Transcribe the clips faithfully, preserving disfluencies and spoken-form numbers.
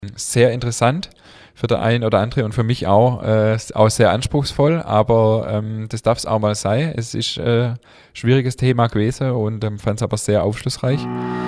Sehr interessant für den einen oder andere und für mich auch, äh, auch sehr anspruchsvoll, aber ähm, das darf es auch mal sein. Es ist äh, ein schwieriges Thema gewesen und ähm, fand es aber sehr aufschlussreich.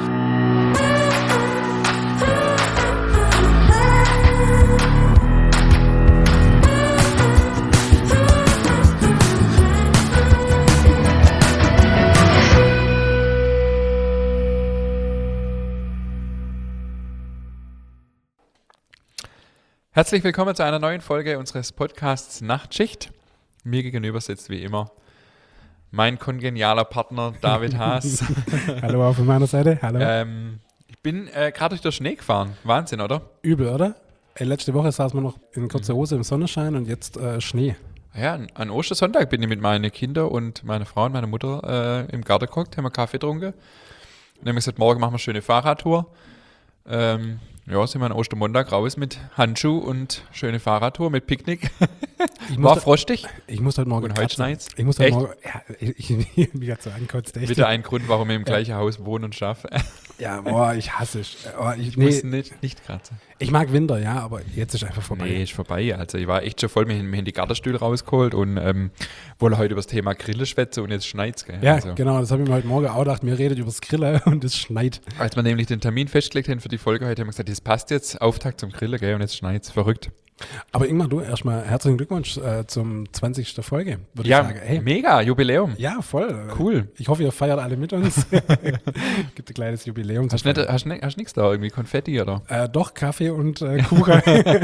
Herzlich willkommen zu einer neuen Folge unseres Podcasts Nachtschicht. Mir gegenüber sitzt wie immer mein kongenialer Partner David Haas. Hallo auch von meiner Seite, hallo. Ähm, ich bin äh, gerade durch den Schnee gefahren. Wahnsinn, oder? Übel, oder? Ey, letzte Woche saß man noch in kurzer Hose im Sonnenschein und jetzt äh, Schnee. Ja, an, an Ostersonntag bin ich mit meinen Kindern und meiner Frau und meiner Mutter äh, im Garten geguckt, haben wir Kaffee getrunken. Und dann haben wir gesagt, morgen machen wir eine schöne Fahrradtour. Ähm, ja, sind wir an Ostermontag raus mit Handschuh und schöne Fahrradtour mit Picknick. War frostig. Ich muss heute Morgen und heute schneit's. Ich muss heute Morgen, ja, ich, ich, mich hat so ankotzt, echt. Wieder ein Grund, warum ich im gleichen Haus wohne und schaffe. Ja, boah, ich hasse es. Oh, ich ich nee, muss nicht, nicht kratzen. Ich mag Winter, ja, aber jetzt ist einfach vorbei. Nee, ist vorbei. Also ich war echt schon voll, wir haben die Gartenstühle rausgeholt und ähm, wollen heute über das Thema Grillen schwätzen und jetzt schneit's. Gell? Ja, also. Genau, das habe ich mir heute Morgen auch gedacht. Wir redet über das Grillen und es schneit. Als wir nämlich den Termin festgelegt haben für die Folge heute, haben wir gesagt, das passt jetzt, Auftakt zum Grillen, gell, und jetzt schneit's. Verrückt. Aber Ingmar, du erstmal herzlichen Glückwunsch äh, zum zwanzigsten Folge, würde ja, ich sagen. Hey, mega, Jubiläum. Ja, voll. Cool. Ich hoffe, ihr feiert alle mit uns. Gibt ein kleines Jubiläum. Hast du nicht, hast, hast nichts da, irgendwie Konfetti oder? Äh, doch, Kaffee und äh, Kuchen.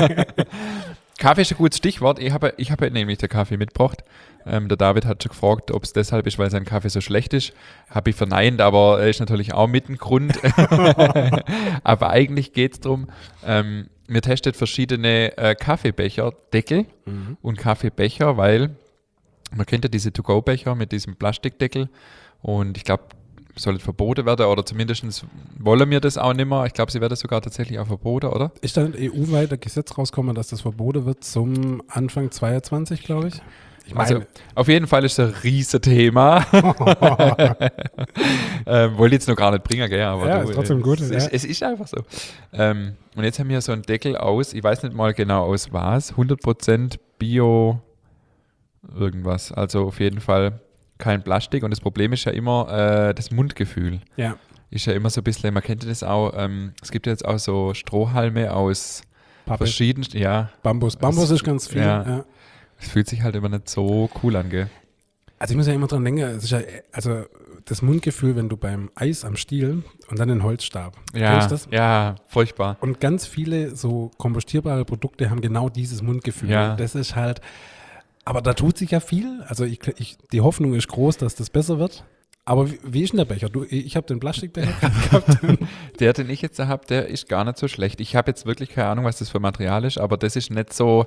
Kaffee ist ein gutes Stichwort. Ich habe ich habe nämlich den Kaffee mitgebracht. Ähm, der David hat schon gefragt, ob es deshalb ist, weil sein Kaffee so schlecht ist. Habe ich verneint, aber er ist natürlich auch mit ein Grund. Aber eigentlich geht es darum, ähm, wir testen verschiedene äh, Kaffeebecher-Deckel mhm. und Kaffeebecher, weil man kennt ja diese To-Go-Becher mit diesem Plastikdeckel und ich glaube, soll es verboten werden oder zumindest wollen wir das auch nicht mehr. Ich glaube, sie werden sogar tatsächlich auch verboten, oder? Ist da ein E U-weiter Gesetz rauskommen, dass das verboten wird zum Anfang zweiundzwanzig, glaube ich? Ich meine, also, auf jeden Fall ist es ein riesen Thema. ähm, wollte ich jetzt noch gar nicht bringen, gell? Aber ja, du, ist trotzdem gut. Es, ja. ist, es ist einfach so. Ähm, und jetzt haben wir so einen Deckel aus, ich weiß nicht mal genau aus was, hundert Prozent Bio irgendwas. Also auf jeden Fall kein Plastik. Und das Problem ist ja immer äh, das Mundgefühl. Ja. Ist ja immer so ein bisschen, man kennt das auch, ähm, es gibt jetzt auch so Strohhalme aus Pappe. verschiedenen, ja. Bambus. Bambus aus, ist ganz viel. Ja. Ja. Es fühlt sich halt immer nicht so cool an, gell? Also ich muss ja immer dran denken, es ist ja, also das Mundgefühl, wenn du beim Eis am Stiel und dann den Holzstab. Ja, Kennst du das? ja, furchtbar. Und ganz viele so kompostierbare Produkte haben genau dieses Mundgefühl. Ja. Das ist halt, aber da tut sich ja viel. Also ich, ich, die Hoffnung ist groß, dass das besser wird. Aber wie, wie ist denn der Becher? Du, ich habe den Plastikbecher gehabt. Der, den ich jetzt habe, der ist gar nicht so schlecht. Ich habe jetzt wirklich keine Ahnung, was das für Material ist, aber das ist nicht so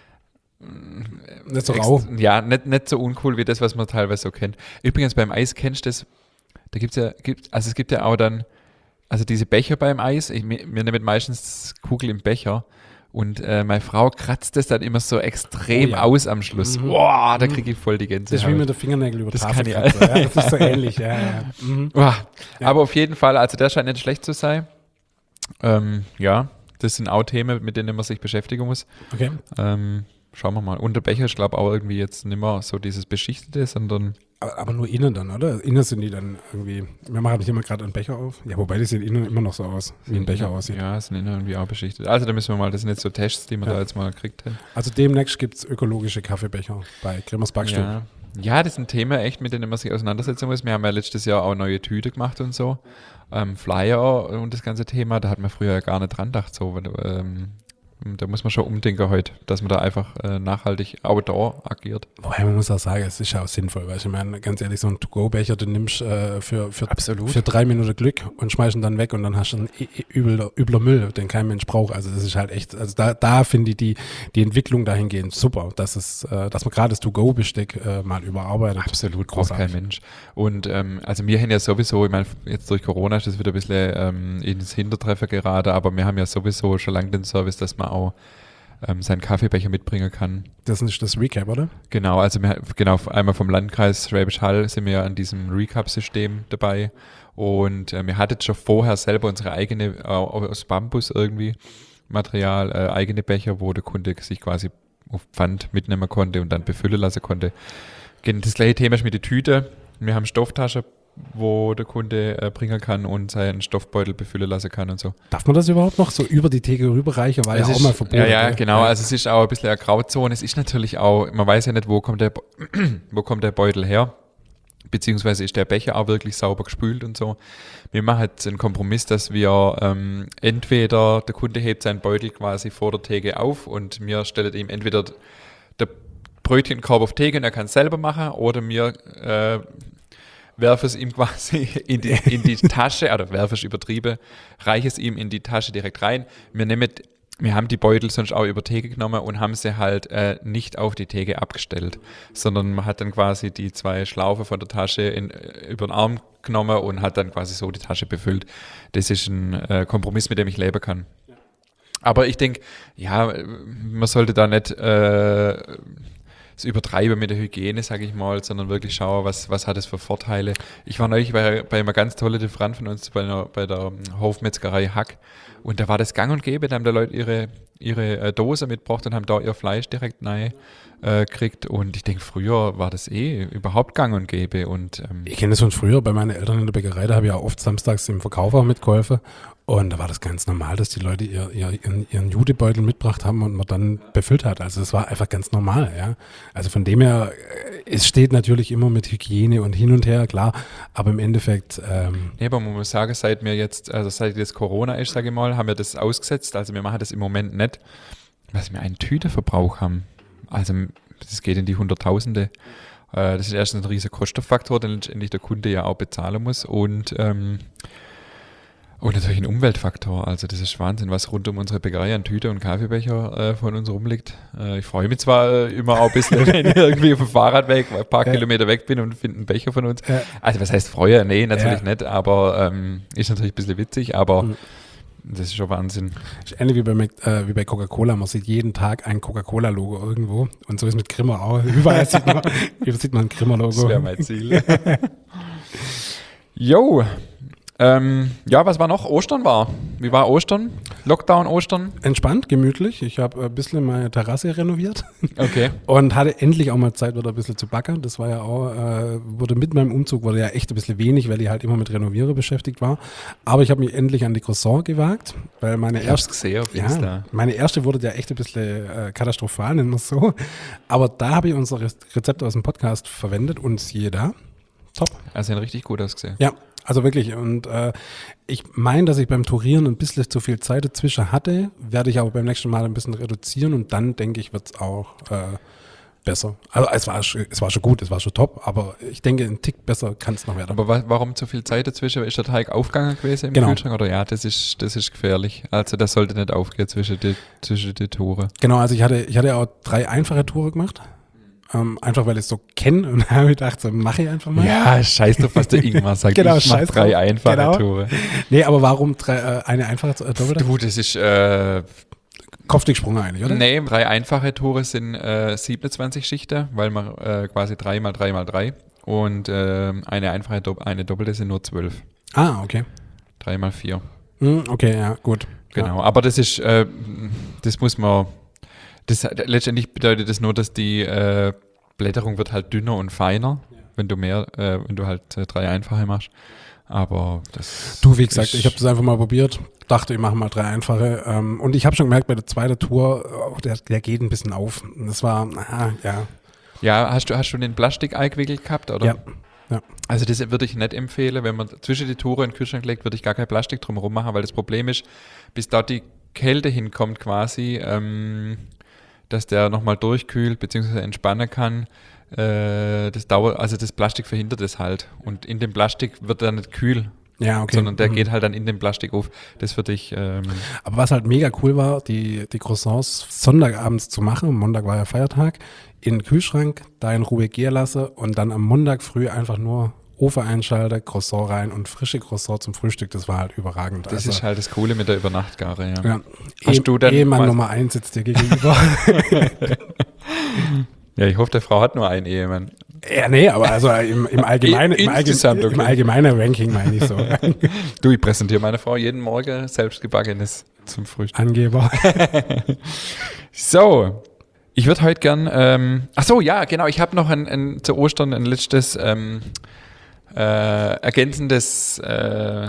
Nicht so rau. Ja, nicht, nicht so uncool wie das, was man teilweise so kennt. Übrigens beim Eis kennst du das, da gibt's ja, gibt, also es gibt ja auch dann, also diese Becher beim Eis, ich, wir nehmen meistens Kugel im Becher und äh, meine Frau kratzt das dann immer so extrem oh ja. aus am Schluss. Mhm. Boah, da kriege ich voll die Gänsehaut. Das ist wie mit der Fingernägel über Das Tafel kann ich kratzen, ja. Das ist so ähnlich, ja. ja. Mhm. Boah, Ja. Aber auf jeden Fall, also der scheint nicht schlecht zu sein. Ähm, ja, das sind auch Themen, mit denen man sich beschäftigen muss. Okay. Ähm, Schauen wir mal. Und der Becher ist, glaube ich, auch irgendwie jetzt nicht mehr so dieses Beschichtete, sondern. Aber, aber nur innen dann, oder? Innen sind die dann irgendwie. Wir machen nicht immer gerade einen Becher auf. Ja, wobei die sehen innen immer noch so aus, wie ein Becher ja, aussieht. Ja, sind innen irgendwie auch beschichtet. Also da müssen wir mal, das sind jetzt so Tests, die wir ja. da jetzt mal gekriegt haben. Also demnächst gibt es ökologische Kaffeebecher bei Grimmers Backstube. Ja. ja, das sind Themen echt, mit denen man sich auseinandersetzen muss. Wir haben ja letztes Jahr auch neue Tüte gemacht und so. Ähm, Flyer und das ganze Thema, da hat man früher ja gar nicht dran gedacht. So, ähm, da muss man schon umdenken heute, dass man da einfach äh, nachhaltig outdoor agiert. Wobei man muss auch sagen, es ist ja auch sinnvoll, weil ich meine, ganz ehrlich, so einen To-Go-Becher, den nimmst äh, für, für, für drei Minuten Glück und schmeißt ihn dann weg und dann hast du einen übler, übler Müll, den kein Mensch braucht. Also das ist halt echt, also da, da finde ich die, die Entwicklung dahingehend super, dass es, äh, dass man gerade das To-Go-Besteck äh, mal überarbeitet. Absolut, braucht kein Mensch. Und ähm, also wir haben ja sowieso, ich meine, jetzt durch Corona ist das wieder ein bisschen ähm, ins Hintertreffen geraten, aber wir haben ja sowieso schon lange den Service, dass man auch ähm, seinen Kaffeebecher mitbringen kann. Das ist das Recap, oder? Genau, also wir, genau, einmal vom Landkreis Schwäbisch Hall sind wir an diesem Recap-System dabei und äh, wir hatten schon vorher selber unsere eigene äh, aus Bambus irgendwie Material, äh, eigene Becher, wo der Kunde sich quasi auf Pfand mitnehmen konnte und dann befüllen lassen konnte. Das gleiche Thema ist mit der Tüte. Wir haben Stofftasche, wo der Kunde äh, bringen kann und seinen Stoffbeutel befüllen lassen kann und so. Darf man das überhaupt noch so über die Theke rüberreichen? War es ja ist, auch mal verboten. Ja, ja, genau. Ja. Also es ist auch ein bisschen eine Grauzone. Es ist natürlich auch, man weiß ja nicht, wo kommt der, wo kommt der Beutel her. Beziehungsweise ist der Becher auch wirklich sauber gespült und so. Wir machen jetzt einen Kompromiss, dass wir ähm, entweder, der Kunde hebt seinen Beutel quasi vor der Theke auf und wir stellen ihm entweder der Brötchenkorb auf Theke und er kann es selber machen, oder wir äh, werfe es ihm quasi in die, in die Tasche, oder werfe es übertrieben, reiche es ihm in die Tasche direkt rein. Wir nehmen, wir haben die Beutel sonst auch über Theke genommen und haben sie halt äh, nicht auf die Theke abgestellt, sondern man hat dann quasi die zwei Schlaufen von der Tasche in, über den Arm genommen und hat dann quasi so die Tasche befüllt. Das ist ein äh, Kompromiss, mit dem ich leben kann. Aber ich denke, ja, man sollte da nicht äh, das übertreiben mit der Hygiene, sage ich mal, sondern wirklich schauen, was, was hat es für Vorteile. Ich war neulich bei, bei einem ganz tollen Lieferant von uns, bei, einer, bei der Hofmetzgerei Hack, und da war das gang und gäbe, da haben die Leute ihre, ihre äh, Dose mitgebracht und haben da ihr Fleisch direkt rein äh, gekriegt, und ich denke, früher war das eh überhaupt gang und gäbe. Und, ähm, ich kenne das von früher, bei meinen Eltern in der Bäckerei, da habe ich ja oft samstags im Verkauf auch mitgeholfen. Und da war das ganz normal, dass die Leute ihr, ihr, ihren, ihren Judebeutel mitgebracht haben und man dann befüllt hat. Also das war einfach ganz normal, ja. Also von dem her, es steht natürlich immer mit Hygiene und hin und her, klar, aber im Endeffekt... Ähm nee, aber man muss sagen, seit mir jetzt, also seit jetzt Corona ist, sage ich mal, haben wir das ausgesetzt. Also wir machen das im Moment nicht, was wir einen Tüteverbrauch haben. Also das geht in die Hunderttausende. Äh, das ist erstens ein riesiger Kostenfaktor, den letztendlich der Kunde ja auch bezahlen muss, und ähm, Und natürlich ein Umweltfaktor. Also das ist Wahnsinn, was rund um unsere Bäckerei an Tüte und Kaffeebecher äh, von uns rumliegt. Äh, ich freue mich zwar äh, immer auch ein bisschen, wenn ich irgendwie auf dem Fahrradweg ein paar ja. Kilometer weg bin und finde einen Becher von uns. Ja. Also was heißt freue? Nee, natürlich ja. nicht, aber ähm, ist natürlich ein bisschen witzig, aber mhm. das ist schon Wahnsinn. Das ist ähnlich wie bei, äh, wie bei Coca-Cola. Man sieht jeden Tag ein Coca-Cola-Logo irgendwo, und so ist mit Grimmer auch. Überall sieht man, überall sieht man ein Grimmer-Logo. Das wäre mein Ziel. Jo. Ähm, ja, was war noch? Ostern war. Wie war Ostern? Lockdown, Ostern? Entspannt, gemütlich. Ich habe ein bisschen meine Terrasse renoviert. Okay. Und hatte endlich auch mal Zeit, wieder ein bisschen zu backen. Das war ja auch, äh, wurde mit meinem Umzug, wurde ja echt ein bisschen wenig, weil ich halt immer mit Renovieren beschäftigt war. Aber ich habe mich endlich an die Croissant gewagt, weil meine ich erste... gesehen auf Insta. Ja, meine erste wurde ja echt ein bisschen äh, katastrophal, nennen wir es so. Aber da habe ich unsere Rezepte aus dem Podcast verwendet und siehe da. Top. Also richtig gut ausgesehen. Ja. Also wirklich, und äh, ich meine, dass ich beim Tourieren ein bisschen zu viel Zeit dazwischen hatte, werde ich aber beim nächsten Mal ein bisschen reduzieren, und dann, denke ich, wird es auch äh, besser. Also es war, es war schon gut, es war schon top, aber ich denke, ein Tick besser kann es noch werden. Aber wa- warum zu viel Zeit dazwischen? Ist der Teig aufgegangen gewesen im genau. Kühlschrank? Oder ja, das ist, das ist gefährlich. Also das sollte nicht aufgehen zwischen die, zwischen die Tore. Genau, also ich hatte, ich hatte auch drei einfache Tore gemacht. Um, einfach weil ich es so kenne, und habe gedacht, so mache ich einfach mal. Ja, scheiß drauf, was der Ingmar sagt. Genau, ich mache drei einfache genau. Tore. Nee, aber warum drei, äh, eine einfache äh, Tore? Du, das ist äh, Kopfdicksprung eigentlich, oder? Nee, drei einfache Tore sind äh, siebenundzwanzig Schichten, weil man äh, quasi drei mal drei mal drei, und äh, eine einfache, eine doppelte sind nur zwölf. Ah, okay. drei mal vier. Mm, okay, ja, gut. Genau, ja. aber das ist, äh, das muss man... Das, letztendlich bedeutet das nur, dass die äh, Blätterung wird halt dünner und feiner, ja. wenn du mehr, äh, wenn du halt äh, drei einfache machst. Aber das. Du, wie gesagt, ich habe das einfach mal probiert, dachte, ich mache mal drei einfache. Ähm, und ich habe schon gemerkt, bei der zweiten Tour, oh, der, der geht ein bisschen auf. Und das war, ah, ja. Ja, hast du, hast du den Plastikei gewickelt gehabt, oder? Ja. ja. Also das würde ich nicht empfehlen, wenn man zwischen die Tore in den Kühlschrank legt, würde ich gar kein Plastik drumherum machen, weil das Problem ist, bis dort die Kälte hinkommt quasi, ähm, dass der nochmal durchkühlt bzw. entspannen kann. Äh, das dauert, also das Plastik verhindert das halt. Und in dem Plastik wird er nicht kühl. Ja, okay. Sondern der mhm. geht halt dann in den Plastik auf. Das würde ich. Ähm Aber was halt mega cool war, die, die Croissants Sonntagabends zu machen, Montag war ja Feiertag, in den Kühlschrank, da in Ruhe gehen lassen und dann am Montag früh einfach nur Ofen einschalten, Croissant rein und frische Croissant zum Frühstück, das war halt überragend. Das also, ist halt das Coole mit der Übernachtgare, ja. ja. Hast e- du dann Ehemann Nummer eins sitzt dir gegenüber. Ja, ich hoffe, der Frau hat nur einen Ehemann. Ja, nee, aber also im, im, Allgemeinen, im, Allgemeinen, okay. im allgemeinen Ranking meine ich so. Du, ich präsentiere meine Frau jeden Morgen selbstgebackenes zum Frühstück. Angeber. So, ich würde heute gern, ähm, ach so, ja, genau, ich habe noch ein, ein, zu Ostern ein letztes ähm, äh, ergänzendes äh,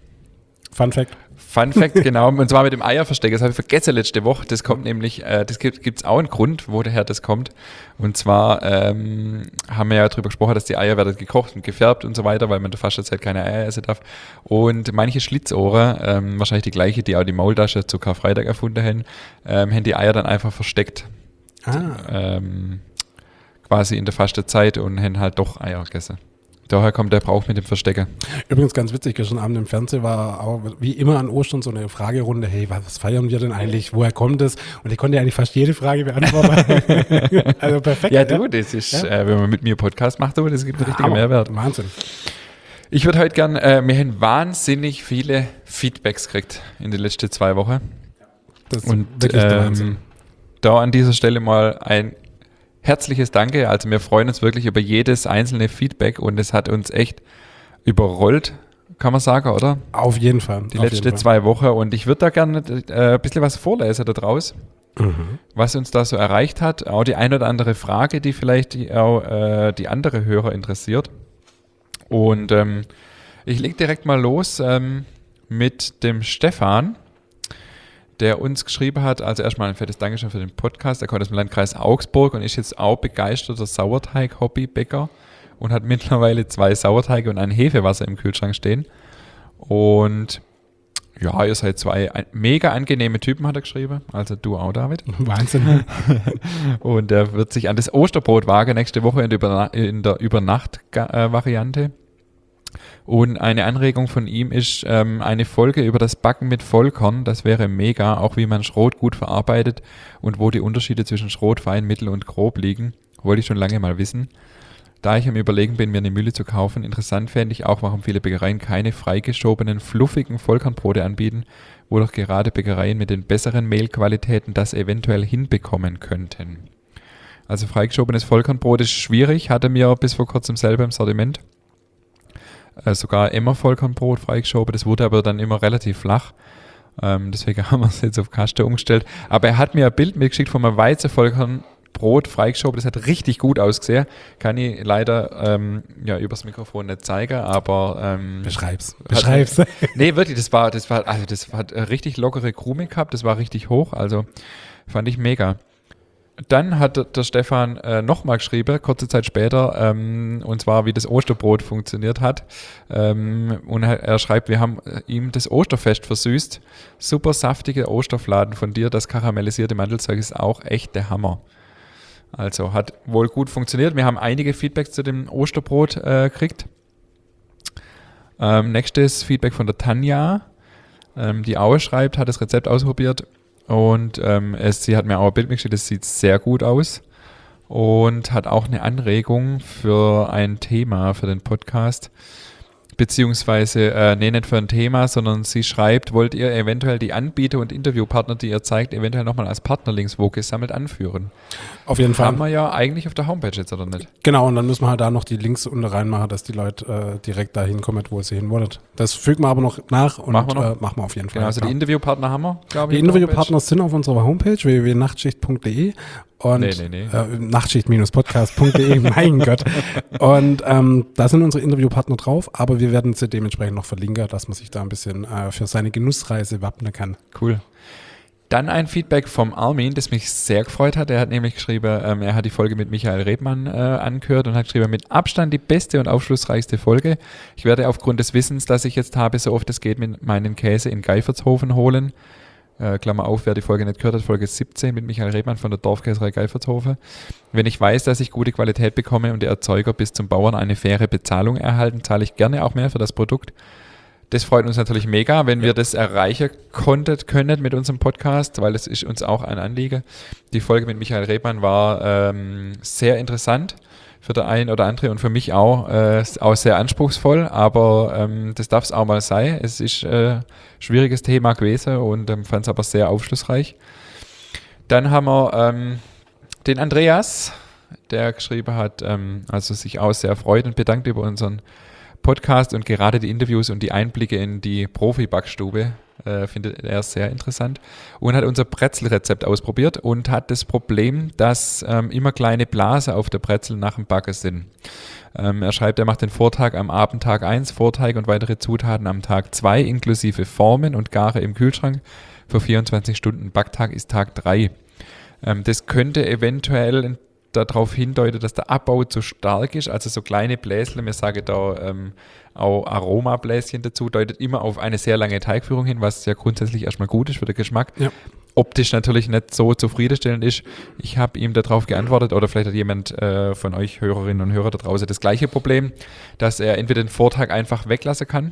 Fun Fact. Fun Fact, genau, und zwar mit dem Eierversteck. Das habe ich vergessen letzte Woche. Das kommt nämlich, äh, das gibt es auch einen Grund, wo daher das kommt. Und zwar ähm, haben wir ja darüber gesprochen, dass die Eier werden gekocht und gefärbt und so weiter, weil man in der Fastenzeit keine Eier essen darf. Und manche Schlitzohren, ähm, wahrscheinlich die gleiche, die auch die Maultasche zu Karfreitag erfunden haben, ähm, haben die Eier dann einfach versteckt. Ah. Ähm, quasi in der Fastenzeit und haben halt doch Eier gegessen. Daher kommt der Brauch mit dem Verstecken. Übrigens ganz witzig, gestern Abend im Fernsehen war auch wie immer an Ostern so eine Fragerunde, hey, was feiern wir denn eigentlich, woher kommt es? Und ich konnte ja eigentlich fast jede Frage beantworten. Also perfekt. Ja, du, das ist, ja? äh, wenn man mit mir Podcast macht, du, das gibt einen richtigen Mehrwert. Wahnsinn. Ich würde heute gern, äh, wir haben wahnsinnig viele Feedbacks gekriegt in den letzten zwei Wochen. Das ist Und wirklich der ähm, Wahnsinn. Da an dieser Stelle mal ein herzliches Danke. Also wir freuen uns wirklich über jedes einzelne Feedback und es hat uns echt überrollt, kann man sagen, oder? Auf jeden Fall. Die letzten zwei Wochen und ich würde da gerne äh, ein bisschen was vorlesen da draus, mhm. was uns da so erreicht hat. Auch die ein oder andere Frage, die vielleicht die, auch äh, die andere Hörer interessiert. Und ähm, ich lege direkt mal los ähm, mit dem Stefan, der uns geschrieben hat, also erstmal ein fettes Dankeschön für den Podcast. Er kommt aus dem Landkreis Augsburg und ist jetzt auch begeisterter Sauerteig-Hobbybäcker und hat mittlerweile zwei Sauerteige und ein Hefewasser im Kühlschrank stehen. Und ja, ihr seid zwei mega angenehme Typen, hat er geschrieben. Also du auch, David. Wahnsinn. Und er wird sich an das Osterbrot wagen nächste Woche in der, Überna- in der Übernacht-Variante. Und eine Anregung von ihm ist ähm, eine Folge über das Backen mit Vollkorn. Das wäre mega, auch wie man Schrot gut verarbeitet und wo die Unterschiede zwischen Schrot, fein, mittel und grob liegen. Wollte ich schon lange mal wissen. Da ich am Überlegen bin, mir eine Mühle zu kaufen, interessant fände ich auch, warum viele Bäckereien keine freigeschobenen, fluffigen Vollkornbrote anbieten, wo doch gerade Bäckereien mit den besseren Mehlqualitäten das eventuell hinbekommen könnten. Also freigeschobenes Vollkornbrot ist schwierig, hatte mir bis vor kurzem selber im Sortiment. Äh, sogar immer Vollkornbrot freigeschoben, das wurde aber dann immer relativ flach. Ähm, deswegen haben wir es jetzt auf Kaste umgestellt. Aber er hat mir ein Bild mitgeschickt von einem Weizenvollkornbrot freigeschoben, das hat richtig gut ausgesehen. Kann ich leider ähm, ja, übers Mikrofon nicht zeigen, aber ähm, Beschreib's. Beschreib's. Hat, nee, wirklich, das war, das war, also das hat richtig lockere Krume gehabt, das war richtig hoch, also fand ich mega. Dann hat der Stefan äh, nochmal geschrieben, kurze Zeit später, ähm, und zwar, wie das Osterbrot funktioniert hat. Ähm, und er, er schreibt, wir haben ihm das Osterfest versüßt. Super saftige Osterfladen von dir, das karamellisierte Mandelzeug ist auch echt der Hammer. Also hat wohl gut funktioniert. Wir haben einige Feedbacks zu dem Osterbrot äh, gekriegt. Ähm, nächstes Feedback von der Tanja, ähm, die auch schreibt, hat das Rezept ausprobiert. Und ähm, es, sie hat mir auch ein Bild mitgeschickt, das sieht sehr gut aus und hat auch eine Anregung für ein Thema für den Podcast, beziehungsweise, äh, nee, nicht für ein Thema, sondern sie schreibt, wollt ihr eventuell die Anbieter und Interviewpartner, die ihr zeigt, eventuell nochmal als Partnerlinks wo gesammelt anführen? Auf jeden Fall. Haben wir ja eigentlich auf der Homepage jetzt, oder nicht? Genau, und dann müssen wir halt da noch die Links unten reinmachen, dass die Leute äh, direkt dahin kommen, wo sie hin wollen. Das fügen wir aber noch nach und machen wir, noch? Äh, machen wir auf jeden Fall. Genau, also klar. die Interviewpartner haben wir, glaube ich. Die Interviewpartner sind auf unserer Homepage w w w punkt nachtschicht punkt d e und nee, nee, nee. Äh, nachtschicht podcast punkt d e, mein Gott. Und ähm, da sind unsere Interviewpartner drauf, aber wir werden sie dementsprechend noch verlinken, dass man sich da ein bisschen äh, für seine Genussreise wappnen kann. Cool. Dann ein Feedback vom Armin, das mich sehr gefreut hat. Er hat nämlich geschrieben, ähm, er hat die Folge mit Michael Rebmann äh, angehört und hat geschrieben, mit Abstand die beste und aufschlussreichste Folge. Ich werde aufgrund des Wissens, das ich jetzt habe, so oft es geht, mit meinen Käse in Geifertshofen holen. Äh, Klammer auf, wer die Folge nicht gehört hat, Folge siebzehn mit Michael Rebmann von der Dorfkäserei Geifertshofen. Wenn ich weiß, dass ich gute Qualität bekomme und der Erzeuger bis zum Bauern eine faire Bezahlung erhalten, zahle ich gerne auch mehr für das Produkt. Das freut uns natürlich mega, wenn wir das erreichen konnten, können mit unserem Podcast, weil es ist uns auch ein Anliegen. Die Folge mit Michael Rebmann war ähm, sehr interessant für den einen oder andere und für mich auch, äh, auch sehr anspruchsvoll, aber ähm, das darf es auch mal sein. Es ist ein äh, schwieriges Thema gewesen und ähm, fand es aber sehr aufschlussreich. Dann haben wir ähm, den Andreas, der geschrieben hat, ähm, also sich auch sehr freut und bedankt über unseren Podcast und gerade die Interviews und die Einblicke in die Profi-Backstube äh, findet er sehr interessant und hat unser Brezelrezept ausprobiert und hat das Problem, dass ähm, immer kleine Blasen auf der Brezel nach dem Backen sind. Ähm, er schreibt, er macht den Vortag am Abend Tag eins, Vorteig und weitere Zutaten am Tag zwei inklusive Formen und Gare im Kühlschrank für vierundzwanzig Stunden. Backtag ist Tag drei. Ähm, das könnte eventuell darauf hindeuten, dass der Abbau zu stark ist, also so kleine Bläschen, wir sagen da ähm, auch Aromabläschen dazu, deutet immer auf eine sehr lange Teigführung hin, was ja grundsätzlich erstmal gut ist für den Geschmack. Ja. Optisch natürlich nicht so zufriedenstellend ist. Ich habe ihm darauf geantwortet, oder vielleicht hat jemand äh, von euch Hörerinnen und Hörer da draußen das gleiche Problem, dass er entweder den Vortag einfach weglassen kann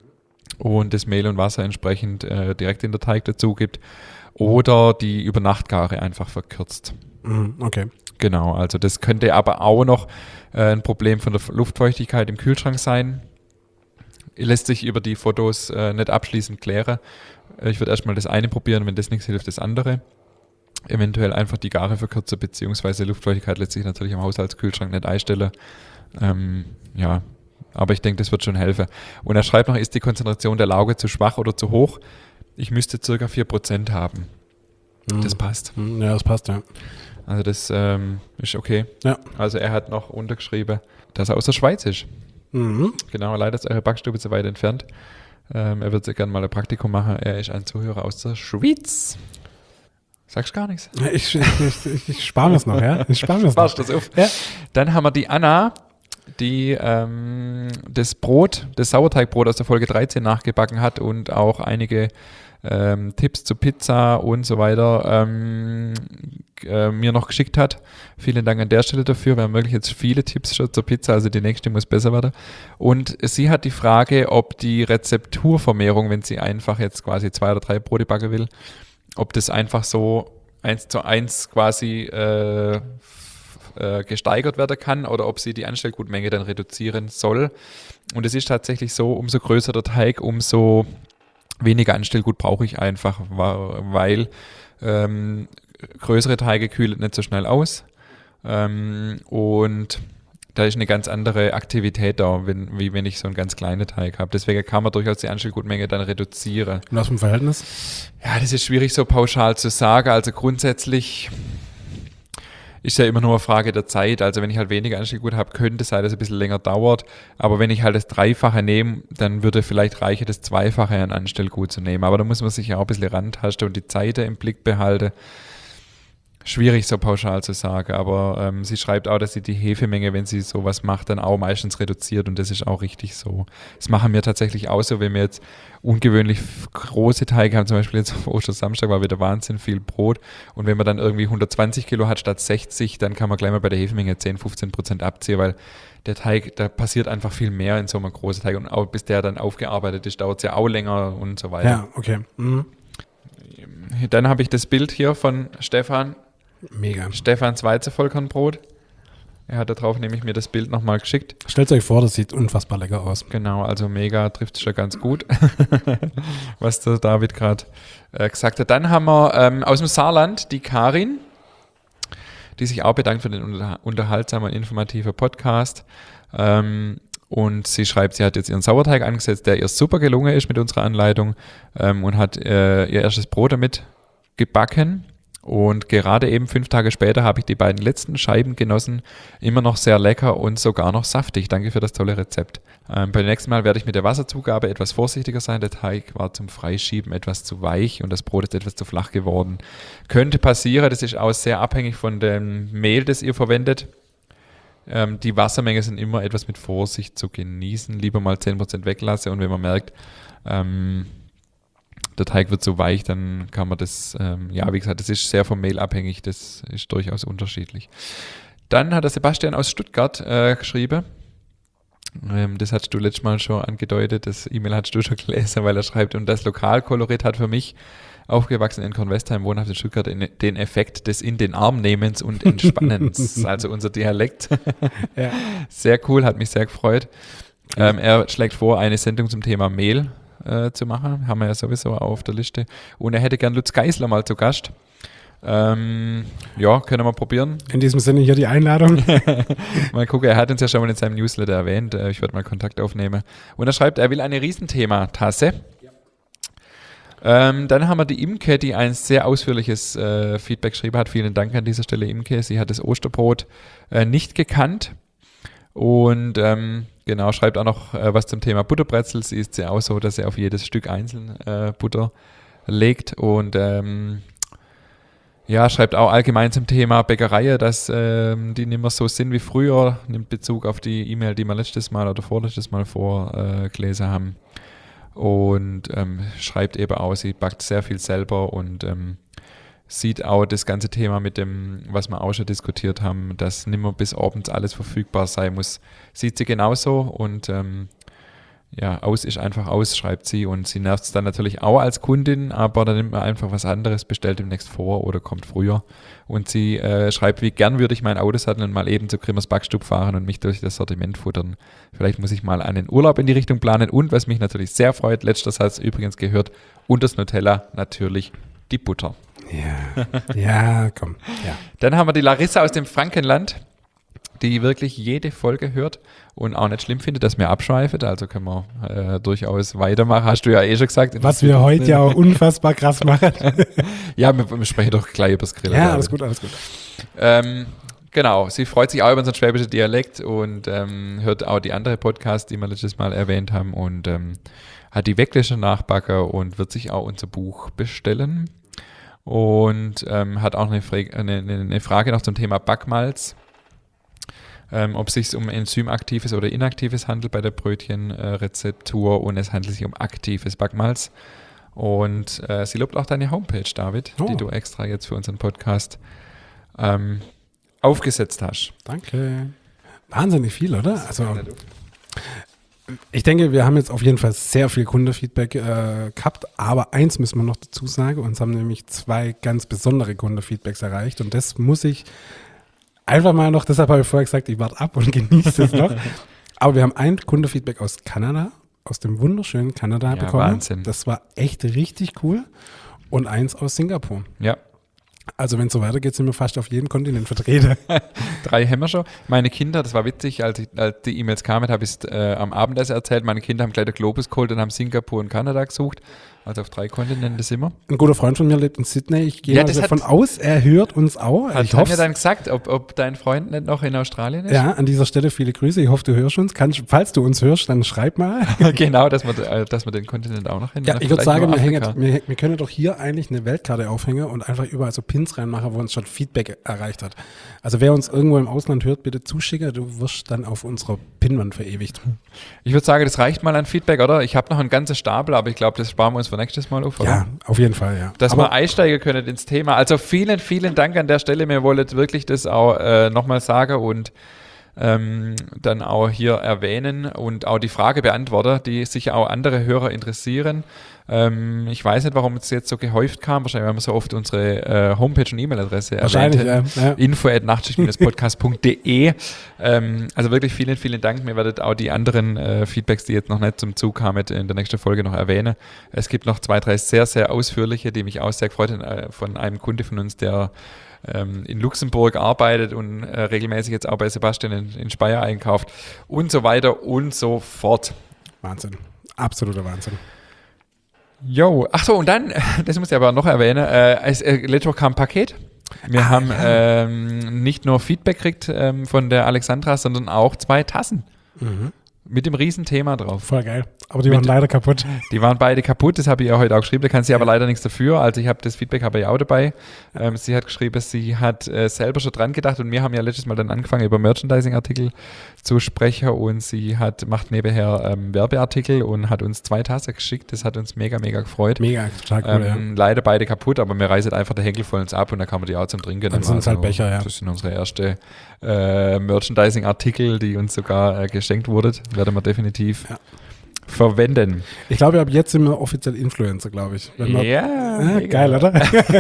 und das Mehl und Wasser entsprechend äh, direkt in den Teig dazu gibt oder die Übernachtgare einfach verkürzt. Okay. Genau, also das könnte aber auch noch äh, ein Problem von der Luftfeuchtigkeit im Kühlschrank sein. Lässt sich über die Fotos äh, nicht abschließend klären. Ich würde erstmal das eine probieren, wenn das nichts hilft, das andere. Eventuell einfach die Gare verkürzen, beziehungsweise Luftfeuchtigkeit lässt sich natürlich im Haushaltskühlschrank nicht einstellen. Ähm, ja, aber ich denke, das wird schon helfen. Und er schreibt noch, ist die Konzentration der Lauge zu schwach oder zu hoch? Ich müsste circa vier Prozent haben. Mhm. Das passt. Ja, das passt, ja. Also das ähm, ist okay. Ja. Also er hat noch untergeschrieben, dass er aus der Schweiz ist. Mhm. Genau, leider ist eure Backstube zu weit entfernt. Ähm, er wird sehr gerne mal ein Praktikum machen. Er ist ein Zuhörer aus der Schweiz. Sagst du gar nichts? Ich, ich, ich, ich spare mir es noch, ja? Ich spare mir es noch. Das auf. Ja. Dann haben wir die Anna, die ähm, das Brot, das Sauerteigbrot aus der Folge dreizehn nachgebacken hat und auch einige Ähm, Tipps zu Pizza und so weiter ähm, äh, mir noch geschickt hat. Vielen Dank an der Stelle dafür. Wir haben wirklich jetzt viele Tipps schon zur Pizza, also die nächste muss besser werden. Und sie hat die Frage, ob die Rezepturvermehrung, wenn sie einfach jetzt quasi zwei oder drei Brote backen will, ob das einfach so eins zu eins quasi äh, äh, gesteigert werden kann oder ob sie die Anstellgutmenge dann reduzieren soll. Und es ist tatsächlich so, umso größer der Teig, umso weniger Anstellgut brauche ich einfach, weil ähm, größere Teige kühlen nicht so schnell aus ähm, und da ist eine ganz andere Aktivität da, wenn, wie wenn ich so einen ganz kleinen Teig habe. Deswegen kann man durchaus die Anstellgutmenge dann reduzieren. Und aus dem Verhältnis? Ja, das ist schwierig so pauschal zu sagen. Also grundsätzlich ist ja immer nur eine Frage der Zeit. Also wenn ich halt weniger Anstellgut habe, könnte es sein, dass es ein bisschen länger dauert. Aber wenn ich halt das Dreifache nehme, dann würde vielleicht reichen, das Zweifache an Anstellgut zu nehmen. Aber da muss man sich ja auch ein bisschen rantasten und die Zeit im Blick behalten. Schwierig so pauschal zu sagen, aber ähm, sie schreibt auch, dass sie die Hefemenge, wenn sie sowas macht, dann auch meistens reduziert und das ist auch richtig so. Das machen wir tatsächlich auch so, wenn wir jetzt ungewöhnlich große Teige haben, zum Beispiel jetzt auf Ostersamstag war wieder Wahnsinn viel Brot und wenn man dann irgendwie hundertzwanzig Kilo hat statt sechzig, dann kann man gleich mal bei der Hefemenge zehn, fünfzehn Prozent abziehen, weil der Teig, da passiert einfach viel mehr in so einem großen Teig und auch bis der dann aufgearbeitet ist, dauert es ja auch länger und so weiter. Ja, okay. Mhm. Dann habe ich das Bild hier von Stefan. Mega. Stefans Weizenvollkornbrot. Er hat darauf nämlich mir das Bild nochmal geschickt. Stellt euch vor, das sieht unfassbar lecker aus. Genau, also mega, trifft es schon ganz gut, was der David gerade äh, gesagt hat. Dann haben wir ähm, aus dem Saarland die Karin, die sich auch bedankt für den unter- unterhaltsamen und informativen Podcast. Ähm, und sie schreibt, sie hat jetzt ihren Sauerteig angesetzt, der ihr super gelungen ist mit unserer Anleitung ähm, und hat äh, ihr erstes Brot damit gebacken. Und gerade eben fünf Tage später habe ich die beiden letzten Scheiben genossen. Immer noch sehr lecker und sogar noch saftig. Danke für das tolle Rezept. Ähm, beim nächsten Mal werde ich mit der Wasserzugabe etwas vorsichtiger sein. Der Teig war zum Freischieben etwas zu weich und das Brot ist etwas zu flach geworden. Könnte passieren, das ist auch sehr abhängig von dem Mehl, das ihr verwendet. Ähm, die Wassermenge sind immer etwas mit Vorsicht zu genießen. Lieber mal zehn Prozent weglassen und wenn man merkt, ähm, der Teig wird so weich, dann kann man das, ähm, ja, wie gesagt, das ist sehr vom Mehl abhängig, das ist durchaus unterschiedlich. Dann hat der Sebastian aus Stuttgart äh, geschrieben, ähm, das hast du letztes Mal schon angedeutet, das E-Mail hast du schon gelesen, weil er schreibt, und das Lokalkolorit hat für mich, aufgewachsen in Kornwestheim, wohnhaft in Stuttgart, in, den Effekt des in den Arm nehmens und Entspannens, also unser Dialekt. Ja. Sehr cool, hat mich sehr gefreut. Ähm, er schlägt vor, eine Sendung zum Thema Mehl äh, zu machen, haben wir ja sowieso auf der Liste. Und er hätte gern Lutz Geisler mal zu Gast. Ähm, ja, können wir probieren. In diesem Sinne hier die Einladung. Mal gucken, er hat uns ja schon mal in seinem Newsletter erwähnt. Ich werde mal Kontakt aufnehmen. Und er schreibt, er will eine Riesenthema-Tasse. Ja. Ähm, dann haben wir die Imke, die ein sehr ausführliches äh, Feedback geschrieben hat. Vielen Dank an dieser Stelle, Imke. Sie hat das Osterbrot äh, nicht gekannt. Und ähm, genau, schreibt auch noch äh, was zum Thema Butterbrezel. Sie ist ja auch so, dass sie auf jedes Stück einzeln äh, Butter legt. Und ähm, ja, schreibt auch allgemein zum Thema Bäckerei, dass ähm, die nicht mehr so sind wie früher, nimmt Bezug auf die E-Mail, die wir letztes Mal oder vorletztes Mal vorgelesen äh, haben. Und ähm, schreibt eben auch, sie backt sehr viel selber und ähm, sieht auch das ganze Thema mit dem, was wir auch schon diskutiert haben, dass nicht mehr bis abends alles verfügbar sein muss, sieht sie genauso und ähm, ja, aus ist einfach aus, schreibt sie und sie nervt es dann natürlich auch als Kundin, aber dann nimmt man einfach was anderes, bestellt demnächst vor oder kommt früher und sie äh, schreibt, wie gern würde ich mein Auto satteln und mal eben zu Grimmers Backstub fahren und mich durch das Sortiment futtern. Vielleicht muss ich mal einen Urlaub in die Richtung planen und was mich natürlich sehr freut, letzter Satz übrigens gehört, und das Nutella natürlich die Butter. Ja, ja, komm. Ja. Dann haben wir die Larissa aus dem Frankenland, die wirklich jede Folge hört und auch nicht schlimm findet, dass wir abschweifen. Also können wir äh, durchaus weitermachen. Hast du ja eh schon gesagt. Was wir heute ja auch unfassbar krass machen. Ja, wir, wir sprechen doch gleich über das Grillen. Ja, alles gut, alles gut. Ähm, genau, sie freut sich auch über unseren schwäbischen Dialekt und ähm, hört auch die andere Podcasts, die wir letztes Mal erwähnt haben und ähm, hat die Wecklische Nachbacker und wird sich auch unser Buch bestellen. Und ähm, hat auch eine, Fra- eine, eine Frage noch zum Thema Backmalz. Ähm, ob es sich um enzymaktives oder inaktives handelt bei der Brötchenrezeptur äh, und es handelt sich um aktives Backmalz. Und äh, sie lobt auch deine Homepage, David, oh. die du extra jetzt für unseren Podcast ähm, aufgesetzt hast. Danke. Wahnsinnig viel, oder? Also, ich denke, wir haben jetzt auf jeden Fall sehr viel Kundenfeedback äh, gehabt, aber eins müssen wir noch dazu sagen, uns haben nämlich zwei ganz besondere Kundenfeedbacks erreicht und das muss ich einfach mal noch, deshalb habe ich vorher gesagt, ich warte ab und genieße es noch. Aber wir haben ein Kundenfeedback aus Kanada, aus dem wunderschönen Kanada ja, bekommen. Wahnsinn. Das war echt richtig cool. Und eins aus Singapur. Ja. Also wenn es so weitergeht, sind wir fast auf jedem Kontinent vertreten. Drei haben wir schon. Meine Kinder, das war witzig, als, ich, als die E-Mails kamen, habe ich es äh, am Abendessen erzählt. Meine Kinder haben gleich den Globus geholt und haben Singapur und Kanada gesucht. Also auf drei Kontinenten sind wir. Ein guter Freund von mir lebt in Sydney. Ich gehe ja, mal davon aus, er hört uns auch. Hat ich hoffe. Hat er dann gesagt, ob, ob dein Freund nicht noch in Australien ist? Ja, an dieser Stelle viele Grüße. Ich hoffe, du hörst uns. Kannst, falls du uns hörst, dann schreib mal. Genau, dass wir, dass wir den Kontinent auch noch hin. Ja, ich würde sagen, wir, hängen, wir, wir können doch hier eigentlich eine Weltkarte aufhängen und einfach überall so Pins reinmachen, wo uns schon Feedback erreicht hat. Also wer uns irgendwo im Ausland hört, bitte zuschicken. Du wirst dann auf unserer Pinwand verewigt. Ich würde sagen, das reicht mal an Feedback, oder? Ich habe noch einen ganzen Stapel, aber ich glaube, das sparen wir uns für nächstes Mal auf, oder? Ja, auf jeden Fall, ja. Dass aber wir einsteigen können ins Thema. Also vielen, vielen Dank an der Stelle. Wir wollen wirklich das auch äh, nochmal sagen und ähm, dann auch hier erwähnen und auch die Frage beantworten, die sicher auch andere Hörer interessieren. Ähm, ich weiß nicht, warum es jetzt so gehäuft kam. Wahrscheinlich, weil wir so oft unsere äh, Homepage und E-Mail-Adresse erwähnt ja, ja. info at nachtschicht podcast punkt de. ähm, Also wirklich vielen, vielen Dank. Wir werden auch die anderen äh, Feedbacks, die jetzt noch nicht zum Zug kamen, in der nächsten Folge noch erwähnen. Es gibt noch zwei, drei sehr, sehr ausführliche, die mich auch sehr gefreut haben, äh, von einem Kunde von uns, der ähm, in Luxemburg arbeitet und äh, regelmäßig jetzt auch bei Sebastian in, in Speyer einkauft und so weiter und so fort. Wahnsinn. Absoluter Wahnsinn. Jo, ach so, und dann, das muss ich aber noch erwähnen, äh, es, äh, letzte Woche kam ein Paket. Wir ah, haben ja. ähm, nicht nur Feedback gekriegt ähm, von der Alexandra, sondern auch zwei Tassen. Mhm. Mit dem Riesenthema drauf. Voll geil. Aber die Mit, waren leider kaputt. Die waren beide kaputt, das habe ich ja heute auch geschrieben. Da kann sie ja. aber leider nichts dafür. Also ich habe das Feedback habe ich auch dabei. Ähm, sie hat geschrieben, sie hat äh, selber schon dran gedacht und wir haben ja letztes Mal dann angefangen über Merchandising-Artikel zu sprechen und sie hat macht nebenher ähm, Werbeartikel und hat uns zwei Tassen geschickt. Das hat uns mega, mega gefreut. Mega, total cool, ähm, ja. Leider beide kaputt, aber wir reißen einfach den Henkel von uns ab und dann kann man die auch zum Trinken. Dann sind es halt Becher, ja. Das sind unsere erste äh, Merchandising-Artikel, die uns sogar äh, geschenkt wurden. Werden wir definitiv ja. verwenden. Ich glaube, ab jetzt sind wir offiziell Influencer, glaube ich. Wenn wir, ja. Äh, geil, oder?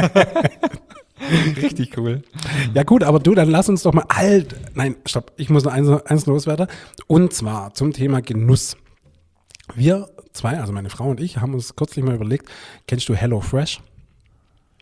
Richtig cool. Ja gut, aber du, dann lass uns doch mal alt. Nein, stopp, ich muss noch eins, eins loswerden. Und zwar zum Thema Genuss. Wir zwei, also meine Frau und ich, haben uns kürzlich mal überlegt, kennst du HelloFresh?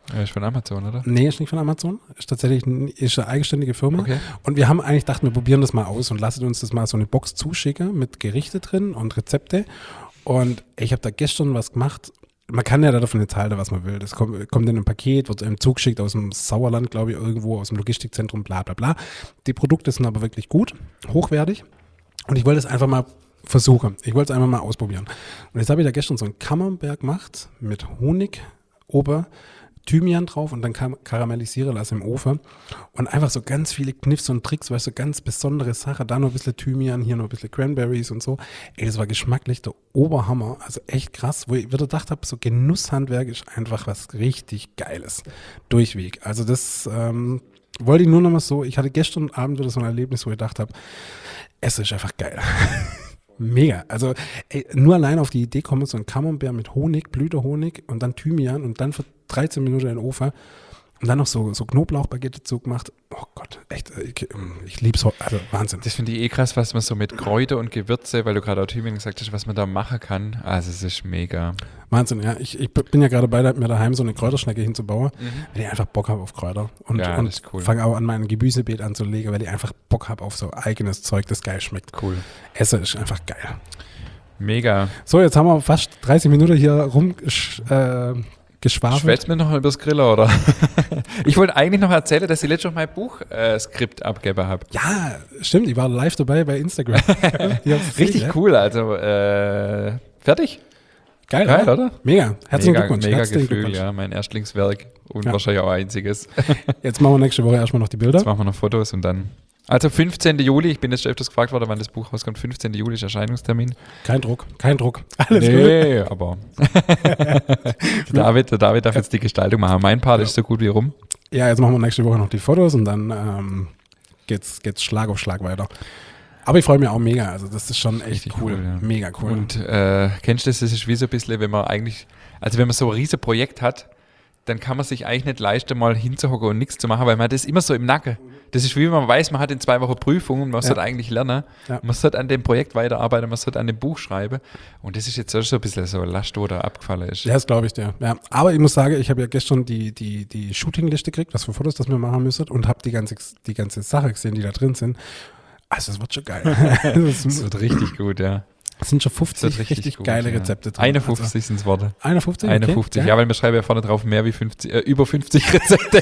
Ja, ist von Amazon, oder? Nee, ist nicht von Amazon. Ist tatsächlich ein, ist eine eigenständige Firma. Okay. Und wir haben eigentlich gedacht, wir probieren das mal aus und lassen uns das mal so eine Box zuschicken mit Gerichte drin und Rezepte. Und ich habe da gestern was gemacht. Man kann ja da davon jetzt halten, was man will. Das kommt, kommt in einem Paket, wird einem zugeschickt aus dem Sauerland, glaube ich, irgendwo, aus dem Logistikzentrum, bla bla bla. Die Produkte sind aber wirklich gut, hochwertig. Und ich wollte es einfach mal versuchen. Ich wollte es einfach mal ausprobieren. Und jetzt habe ich da gestern so einen Camembert gemacht mit Honig, Ober, Thymian drauf und dann kam karamellisieren lassen im Ofen. Und einfach so ganz viele Kniffs und Tricks, weißt du, so ganz besondere Sache. Da noch ein bisschen Thymian, hier noch ein bisschen Cranberries und so. Ey, das war geschmacklich der Oberhammer. Also echt krass, wo ich wieder gedacht habe, so Genusshandwerk ist einfach was richtig Geiles. Durchweg. Also das ähm, wollte ich nur noch mal so, ich hatte gestern Abend wieder so ein Erlebnis, wo ich gedacht habe, es ist einfach geil. Mega. Also ey, nur allein auf die Idee kommen, so ein Camembert mit Honig, Blütehonig und dann Thymian und dann für dreizehn Minuten in den Ofen und dann noch so, so Knoblauchbaguette dazu gemacht. Oh Gott, echt, ich, ich lieb's. Also Wahnsinn. Das finde ich eh krass, was man so mit Kräuter und Gewürze, weil du gerade auch Thymian gesagt hast, was man da machen kann. Also es ist mega. Wahnsinn, ja. Ich, ich bin ja gerade bei, mir daheim so eine Kräuterschnecke hinzubauen, mhm. weil ich einfach Bock habe auf Kräuter. Und, ja, und cool. fange auch an, mein Gemüsebeet anzulegen, weil ich einfach Bock habe auf so eigenes Zeug, das geil schmeckt. Cool. Essen ist einfach geil. Mega. So, jetzt haben wir fast dreißig Minuten hier rum äh, geschwafelt. Schwätzt mir noch über das Griller, oder? Ich wollte eigentlich noch erzählen, dass ich letztes Mal mein Buchskript äh, abgegeben habe. Ja, stimmt. Ich war live dabei bei Instagram. Richtig gesehen, cool. Also, äh, fertig? Geil, Geil, oder? oder? Mega. Herzlichen mega, Glückwunsch. Mega Herzlichen Gefühl, Glückwunsch. Ja. Mein Erstlingswerk und ja. wahrscheinlich auch einziges. Jetzt machen wir nächste Woche erstmal noch die Bilder. Jetzt machen wir noch Fotos und dann... Also fünfzehnten Juli, ich bin jetzt schon öfters gefragt worden, wann das Buch rauskommt. fünfzehnten Juli ist Erscheinungstermin. Kein Druck, kein Druck. Alles nee, gut. aber David, der David darf jetzt die Gestaltung machen. Mein Part ja. ist so gut wie rum. Ja, jetzt machen wir nächste Woche noch die Fotos und dann ähm, geht's, geht's Schlag auf Schlag weiter. Aber ich freue mich auch mega. Also das ist schon echt cool. cool ja. Mega cool. Und äh, kennst du das? Das ist wie so ein bisschen, wenn man eigentlich, also wenn man so ein riesen Projekt hat, dann kann man sich eigentlich nicht leisten, mal hinzuhocken und nichts zu machen, weil man hat das immer so im Nacken. Das ist wie wenn man weiß, man hat in zwei Wochen Prüfung und man ja. sollte eigentlich lernen. Ja. Man sollte an dem Projekt weiterarbeiten, man sollte an dem Buch schreiben. Und das ist jetzt so ein bisschen so eine Last, wo da abgefallen ist. Ja, das glaube ich dir. Ja. Aber ich muss sagen, ich habe ja gestern die, die, die Shooting-Liste gekriegt, was für Fotos das wir machen müssen und habe die ganze, die ganze Sache gesehen, die da drin sind. Also das wird schon geil. das, das wird richtig gut, ja. Es sind schon fünfzig richtig, richtig gut, geile ja. Rezepte drin. einundfünfzig also, sind es Worte. einundfünfzig? einundfünfzig, okay. ja, weil wir schreiben ja vorne drauf mehr wie fünfzig, äh, über fünfzig Rezepte.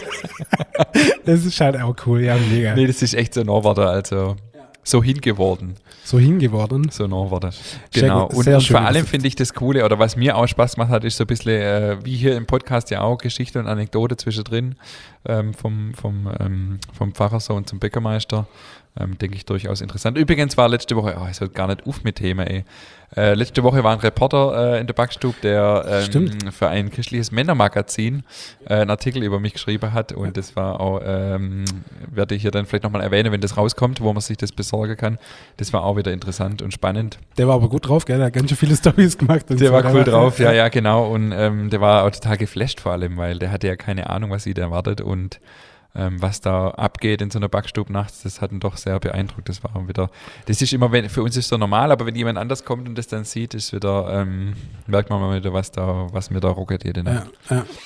Das ist halt auch cool, ja, mega. Nee, das ist echt so Norworte, also ja. so hingeworden. So hingeworden? So Norworte. Genau. Und, und vor allem finde ich das Coole, oder was mir auch Spaß gemacht hat, ist so ein bisschen, äh, wie hier im Podcast ja auch, Geschichte und Anekdote zwischendrin ähm, vom, vom, ähm, vom Pfarrersohn zum Bäckermeister. Ähm, denke ich, durchaus interessant. Übrigens war letzte Woche, oh, ich sollte gar nicht auf mit Thema, ey. Äh, letzte Woche war ein Reporter äh, in der Backstube, der ähm, für ein christliches Männermagazin äh, einen Artikel über mich geschrieben hat und das war auch, ähm, werde ich hier dann vielleicht nochmal erwähnen, wenn das rauskommt, wo man sich das besorgen kann. Das war auch wieder interessant und spannend. Der war aber gut drauf, gell? Der hat ganz schön viele Storys gemacht. Und der so. war cool war, drauf, ja, ja, genau. Und ähm, der war auch total geflasht vor allem, weil der hatte ja keine Ahnung, was ihn erwartet und Ähm, was da abgeht in so einer Backstube nachts, das hat ihn doch sehr beeindruckt. Das war wieder, das ist immer, wenn, für uns ist es so normal, aber wenn jemand anders kommt und das dann sieht, ist wieder, ähm, merkt man mal wieder, was da, was mir da ruckelt jede Nacht. Ja, ja.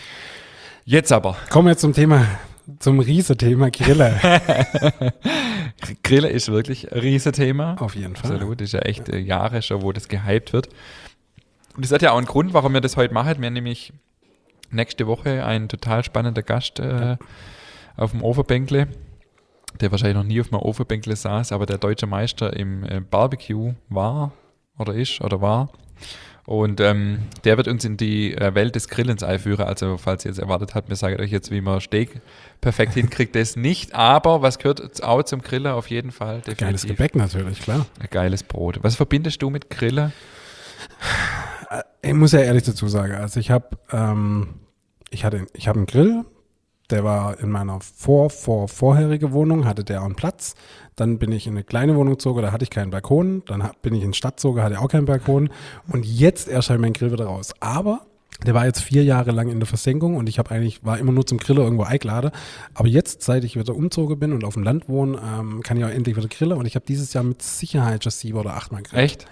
Jetzt aber. Kommen wir zum Thema, zum Riesenthema Grille. Grille ist wirklich ein Riesenthema. Auf jeden Fall. Absolut, ist ja echt ja. Jahre schon, wo das gehypt wird. Und das hat ja auch einen Grund, warum wir das heute machen. Wir haben nämlich nächste Woche ein total spannender Gast äh, ja. auf dem Ofenbänkle, der wahrscheinlich noch nie auf einem Ofenbänkle saß, aber der deutsche Meister im äh, Barbecue war oder ist oder war. Und ähm, der wird uns in die äh, Welt des Grillens einführen. Also falls ihr jetzt erwartet habt, wir sagen euch jetzt, wie man Steak perfekt hinkriegt, das nicht. Aber was gehört auch zum Grillen auf jeden Fall? Definitiv. Geiles Gebäck natürlich, klar. Ein geiles Brot. Was verbindest du mit Grillen? Ich muss ja ehrlich dazu sagen, also ich habe ähm, ich hatte, ich habe einen Grill, der war in meiner vor, vor, vorherigen Wohnung, hatte der auch einen Platz. Dann bin ich in eine kleine Wohnung gezogen, da hatte ich keinen Balkon. Dann bin ich in die Stadt gezogen, hatte auch keinen Balkon. Und jetzt erscheint mein Grill wieder raus. Aber der war jetzt vier Jahre lang in der Versenkung und ich habe eigentlich, war immer nur zum Grillen irgendwo eingeladen. Aber jetzt, seit ich wieder umgezogen bin und auf dem Land wohne, ähm, kann ich auch endlich wieder grillen. Und ich habe dieses Jahr mit Sicherheit schon sieben oder acht Mal gegrillt. Echt? Ja.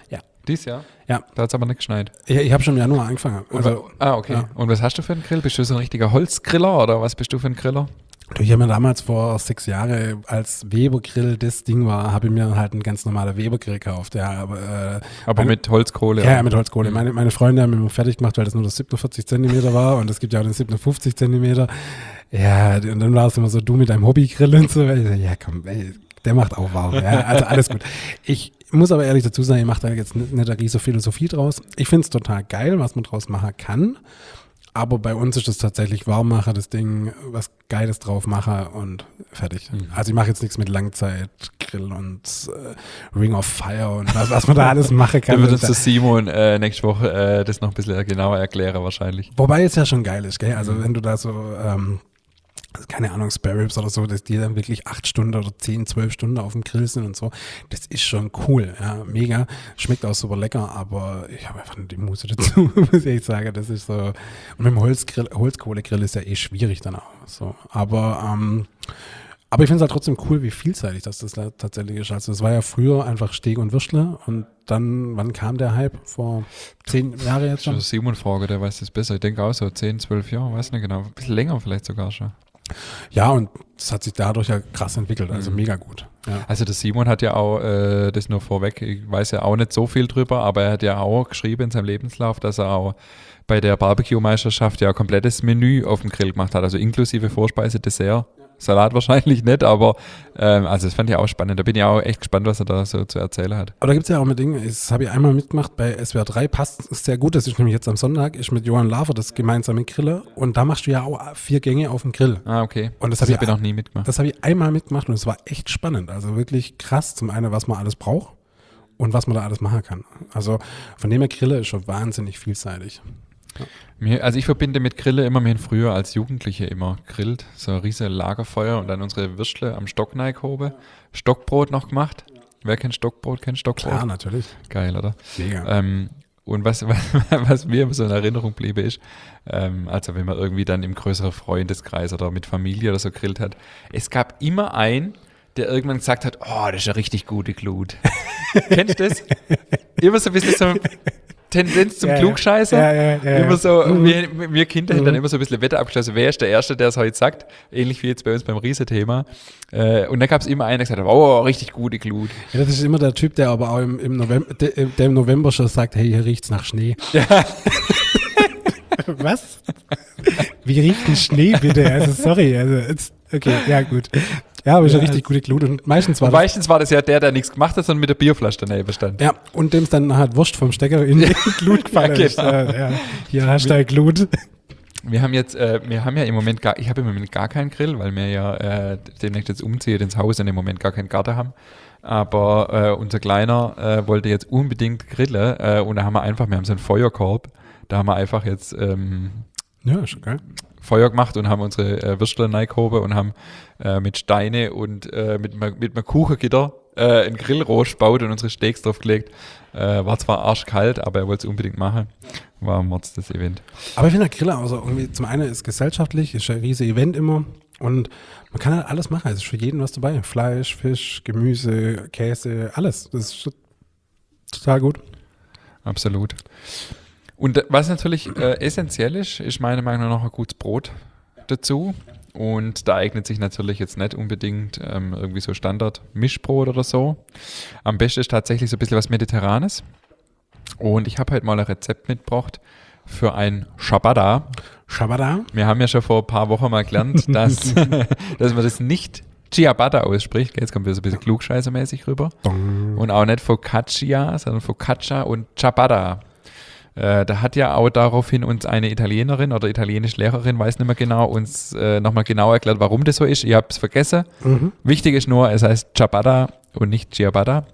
Dies Jahr? Ja. Da hat es aber nicht geschneit. Ich, ich habe schon im Januar angefangen. Also, ah, okay. Ja. Und was hast du für einen Grill? Bist du so ein richtiger Holzgriller oder was bist du für ein Griller? Ich habe mir damals vor sechs Jahren, als Weber-Grill das Ding war, habe ich mir halt einen ganz normalen Weber-Grill gekauft. Ja, aber äh, aber meine, mit Holzkohle? Ja, ja, mit Holzkohle. Mhm. Meine, meine Freunde haben mir fertig gemacht, weil das nur das siebenundvierzig Zentimeter war und es gibt ja auch den siebenundfünfzig Zentimeter. Ja, und dann war es immer so, du mit deinem Hobbygrill und so. Ja, komm, ey, der macht auch warm. Ja, also alles gut. Ich muss aber ehrlich dazu sagen, ich mache da jetzt nicht, nicht eine riesige Philosophie draus. Ich finde es total geil, was man draus machen kann. Aber bei uns ist es tatsächlich Warmmacher, das Ding, was Geiles drauf mache und fertig. Mhm. Also ich mache jetzt nichts mit Langzeitgrill und äh, Ring of Fire und was, was man da alles machen kann. Da wird uns der Simon äh, nächste Woche äh, das noch ein bisschen genauer erklären wahrscheinlich. Wobei es ja schon geil ist, gell? Also mhm. wenn du da so, ähm, keine Ahnung, Spare Ribs oder so, dass die dann wirklich acht Stunden oder zehn, zwölf Stunden auf dem Grill sind und so, das ist schon cool, ja, mega. Schmeckt auch super lecker, aber ich habe einfach nicht die Muße dazu, muss ich sagen. Das ist so, und mit dem Holzgrill, Holzkohlegrill ist ja eh schwierig dann auch, so. Aber, ähm, aber ich finde es halt trotzdem cool, wie vielseitig das, das da tatsächlich ist. Also es war ja früher einfach Steak und Würstle und dann, wann kam der Hype? Vor zehn Jahren jetzt schon? Das ist Simon Frage, der weiß das besser. Ich denke auch so zehn, zwölf Jahre, weiß nicht genau. Ein bisschen länger vielleicht sogar schon. Ja, und es hat sich dadurch ja krass entwickelt, also mhm. mega gut. Ja. Also der Simon hat ja auch, äh, das nur vorweg, ich weiß ja auch nicht so viel drüber, aber er hat ja auch geschrieben in seinem Lebenslauf, dass er auch bei der Barbecue-Meisterschaft ja ein komplettes Menü auf dem Grill gemacht hat, also inklusive Vorspeise, Dessert. Salat wahrscheinlich nicht, aber ähm, also das fand ich auch spannend. Da bin ich auch echt gespannt, was er da so zu erzählen hat. Aber da gibt es ja auch mit Dingen, das habe ich einmal mitgemacht bei S W R drei, passt sehr gut, das ist nämlich jetzt am Sonntag, ist mit Johann Lafer das gemeinsame Grille und da machst du ja auch vier Gänge auf dem Grill. Ah, okay. Und das, das habe ich, hab ich noch nie mitgemacht. Das habe ich einmal mitgemacht und es war echt spannend, also wirklich krass, zum einen, was man alles braucht und was man da alles machen kann. Also von dem her Grille ist schon wahnsinnig vielseitig. Ja. Mir, also ich verbinde mit Grille immer, wir haben früher als Jugendliche immer grillt, so ein riesiges Lagerfeuer und dann unsere Würstle am Stock reingehoben, Stockbrot noch gemacht. Ja. Wer kennt Stockbrot, kennt Stockbrot? Klar, natürlich. Geil, oder? Mega. Ähm, und was, was, was mir immer so in Erinnerung blieb, ist, ähm, also wenn man irgendwie dann im größeren Freundeskreis oder mit Familie oder so grillt hat, es gab immer einen, der irgendwann gesagt hat, oh, das ist eine richtig gute Glut. Kennst du das? Immer so ein bisschen so Tendenz zum ja, Klugscheißer. Ja, ja, ja, immer so, mhm. wir, wir Kinder mhm. haben dann immer so ein bisschen Wette abgeschlossen, wer ist der Erste, der es heute sagt, ähnlich wie jetzt bei uns beim Riese-Thema. Äh, und dann gab es immer einen, der gesagt hat, oh, richtig gute Glut. Ja, das ist immer der Typ, der aber auch im, im, November, der, der im November schon sagt, hey, hier riecht's nach Schnee. Ja. Was? Wie riecht denn Schnee bitte? Also sorry, also jetzt, okay, ja gut. Ja, aber ist ja, eine richtig gute Glut. Und meistens war, und das, meistens war das ja der, der nichts gemacht hat, sondern mit der Bierflasche daneben stand. Ja, und dem es dann halt Wurst vom Stecker in die Glut gefallen ja, ist. Genau. Ja, hier hast du eine Glut. Wir haben jetzt, äh, wir haben ja im Moment gar, ich habe im Moment gar keinen Grill, weil wir ja äh, demnächst jetzt umziehen ins Haus und im Moment gar keinen Garten haben. Aber äh, unser Kleiner äh, wollte jetzt unbedingt grillen äh, und da haben wir einfach, wir haben so einen Feuerkorb, da haben wir einfach jetzt ähm, ja, schon geil. Feuer gemacht und haben unsere äh, Würstel reingehoben und haben äh, mit Steine und äh, mit, mit einem Kuchengitter äh, einen Grillrost gebaut und unsere Steaks draufgelegt. Äh, war zwar arschkalt, aber er wollte es unbedingt machen. War ein Mords das Event. Aber ich finde der Griller, also irgendwie zum einen ist gesellschaftlich, ist ein riesiges Event immer und man kann halt alles machen. Es ist für jeden was dabei. Fleisch, Fisch, Gemüse, Käse, alles. Das ist total gut. Absolut. Und was natürlich äh, essentiell ist, ist meiner Meinung nach ein gutes Brot dazu. Und da eignet sich natürlich jetzt nicht unbedingt ähm, irgendwie so Standard-Mischbrot oder so. Am besten ist tatsächlich so ein bisschen was Mediterranes. Und ich habe heute mal ein Rezept mitgebracht für ein Ciabatta. Ciabatta? Wir haben ja schon vor ein paar Wochen mal gelernt, dass, dass man das nicht Ciabatta ausspricht. Jetzt kommt wieder so ein bisschen klugscheißermäßig rüber. Und auch nicht Focaccia, sondern Focaccia und Ciabatta. Äh, da hat ja auch daraufhin uns eine Italienerin oder italienische Lehrerin, weiß nicht mehr genau, uns äh, nochmal genau erklärt, warum das so ist. Ich habe es vergessen. Mhm. Wichtig ist nur, es heißt Ciabatta und nicht Ciabatta.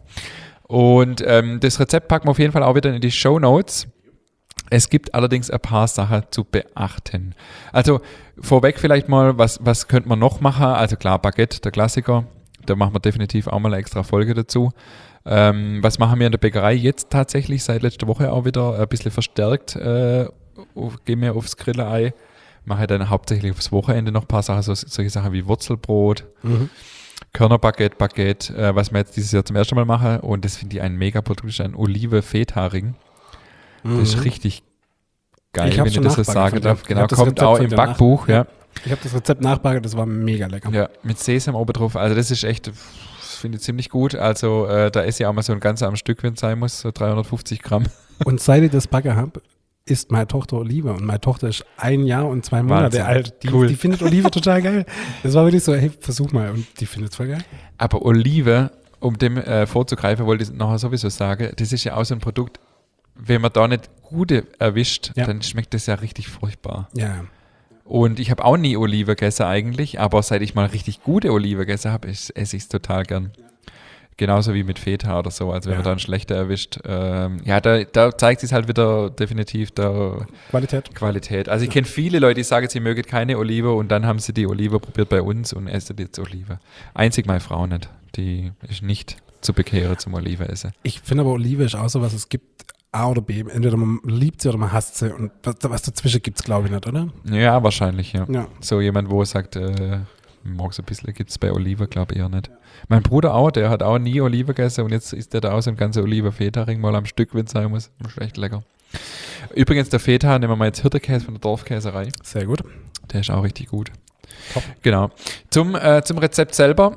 Und ähm, das Rezept packen wir auf jeden Fall auch wieder in die Shownotes. Es gibt allerdings ein paar Sachen zu beachten. Also vorweg vielleicht mal, was, was könnte man noch machen? Also klar, Baguette, der Klassiker. Da machen wir definitiv auch mal eine extra Folge dazu. Ähm, was machen wir in der Bäckerei jetzt tatsächlich seit letzter Woche auch wieder ein bisschen verstärkt, äh, gehen wir aufs Grillei, mache dann hauptsächlich aufs Wochenende noch ein paar Sachen, so, solche Sachen wie Wurzelbrot, mhm. Körnerbaguette, Baguette, äh, was wir jetzt dieses Jahr zum ersten Mal machen. Und das finde ich ein mega Produkt, das ist ein Olive-Feta-Ring. Mhm. Das ist richtig geil, ich wenn ich das so sagen darf. Genau, kommt auch im Backbuch. Ja. Ja. Ich habe das Rezept nachgebacken, das war mega lecker. Ja, mit Sesam oben drauf. Also das ist echt, finde ich ziemlich gut. Also äh, da esse ich auch mal so ein ganz am Stück, wenn es sein muss, so dreihundertfünfzig Gramm. Und seit ich das Backen habe, isst meine Tochter Olive. Und meine Tochter ist ein Jahr und zwei Monate Wahnsinn. alt. Die, cool. die findet Olive total geil. Das war wirklich so, hey, versuch mal. Und die findet es voll geil. Aber Olive, um dem äh, vorzugreifen, wollte ich nachher sowieso sagen, das ist ja auch so ein Produkt, wenn man da nicht gute erwischt, ja. dann schmeckt das ja richtig furchtbar. Ja. Und ich habe auch nie Olive gegessen eigentlich, aber seit ich mal richtig gute Olive gegessen habe, esse ich es total gern. Genauso wie mit Feta oder so, also wenn ja. man da einen schlechter erwischt. Ähm, ja, da, da zeigt sich halt wieder definitiv der Qualität. Qualität. Also ich kenne viele Leute, die sagen, sie mögen keine Olive und dann haben sie die Olive probiert bei uns und essen jetzt Olive. Einzig meine Frau nicht, die ist nicht zu bekehren zum Olive essen. Ich finde aber Olive ist auch so was, es gibt A oder B. Entweder man liebt sie oder man hasst sie. Und was, was dazwischen gibt es, glaube ich, nicht, oder? Ja, wahrscheinlich, ja. ja. So jemand, wo sagt, äh, mag so ein bisschen, gibt es bei Olive, glaube ich, eher nicht. Mein Bruder auch, der hat auch nie Olive gegessen und jetzt isst der da auch so ein ganzer Olive-Feta-Ring mal am Stück, wenn es sein muss. Das ist echt lecker. Übrigens, der Feta, nehmen wir mal jetzt Hirtekäse von der Dorfkäserei. Sehr gut. Der ist auch richtig gut. Top. Genau. Zum, äh, zum Rezept selber,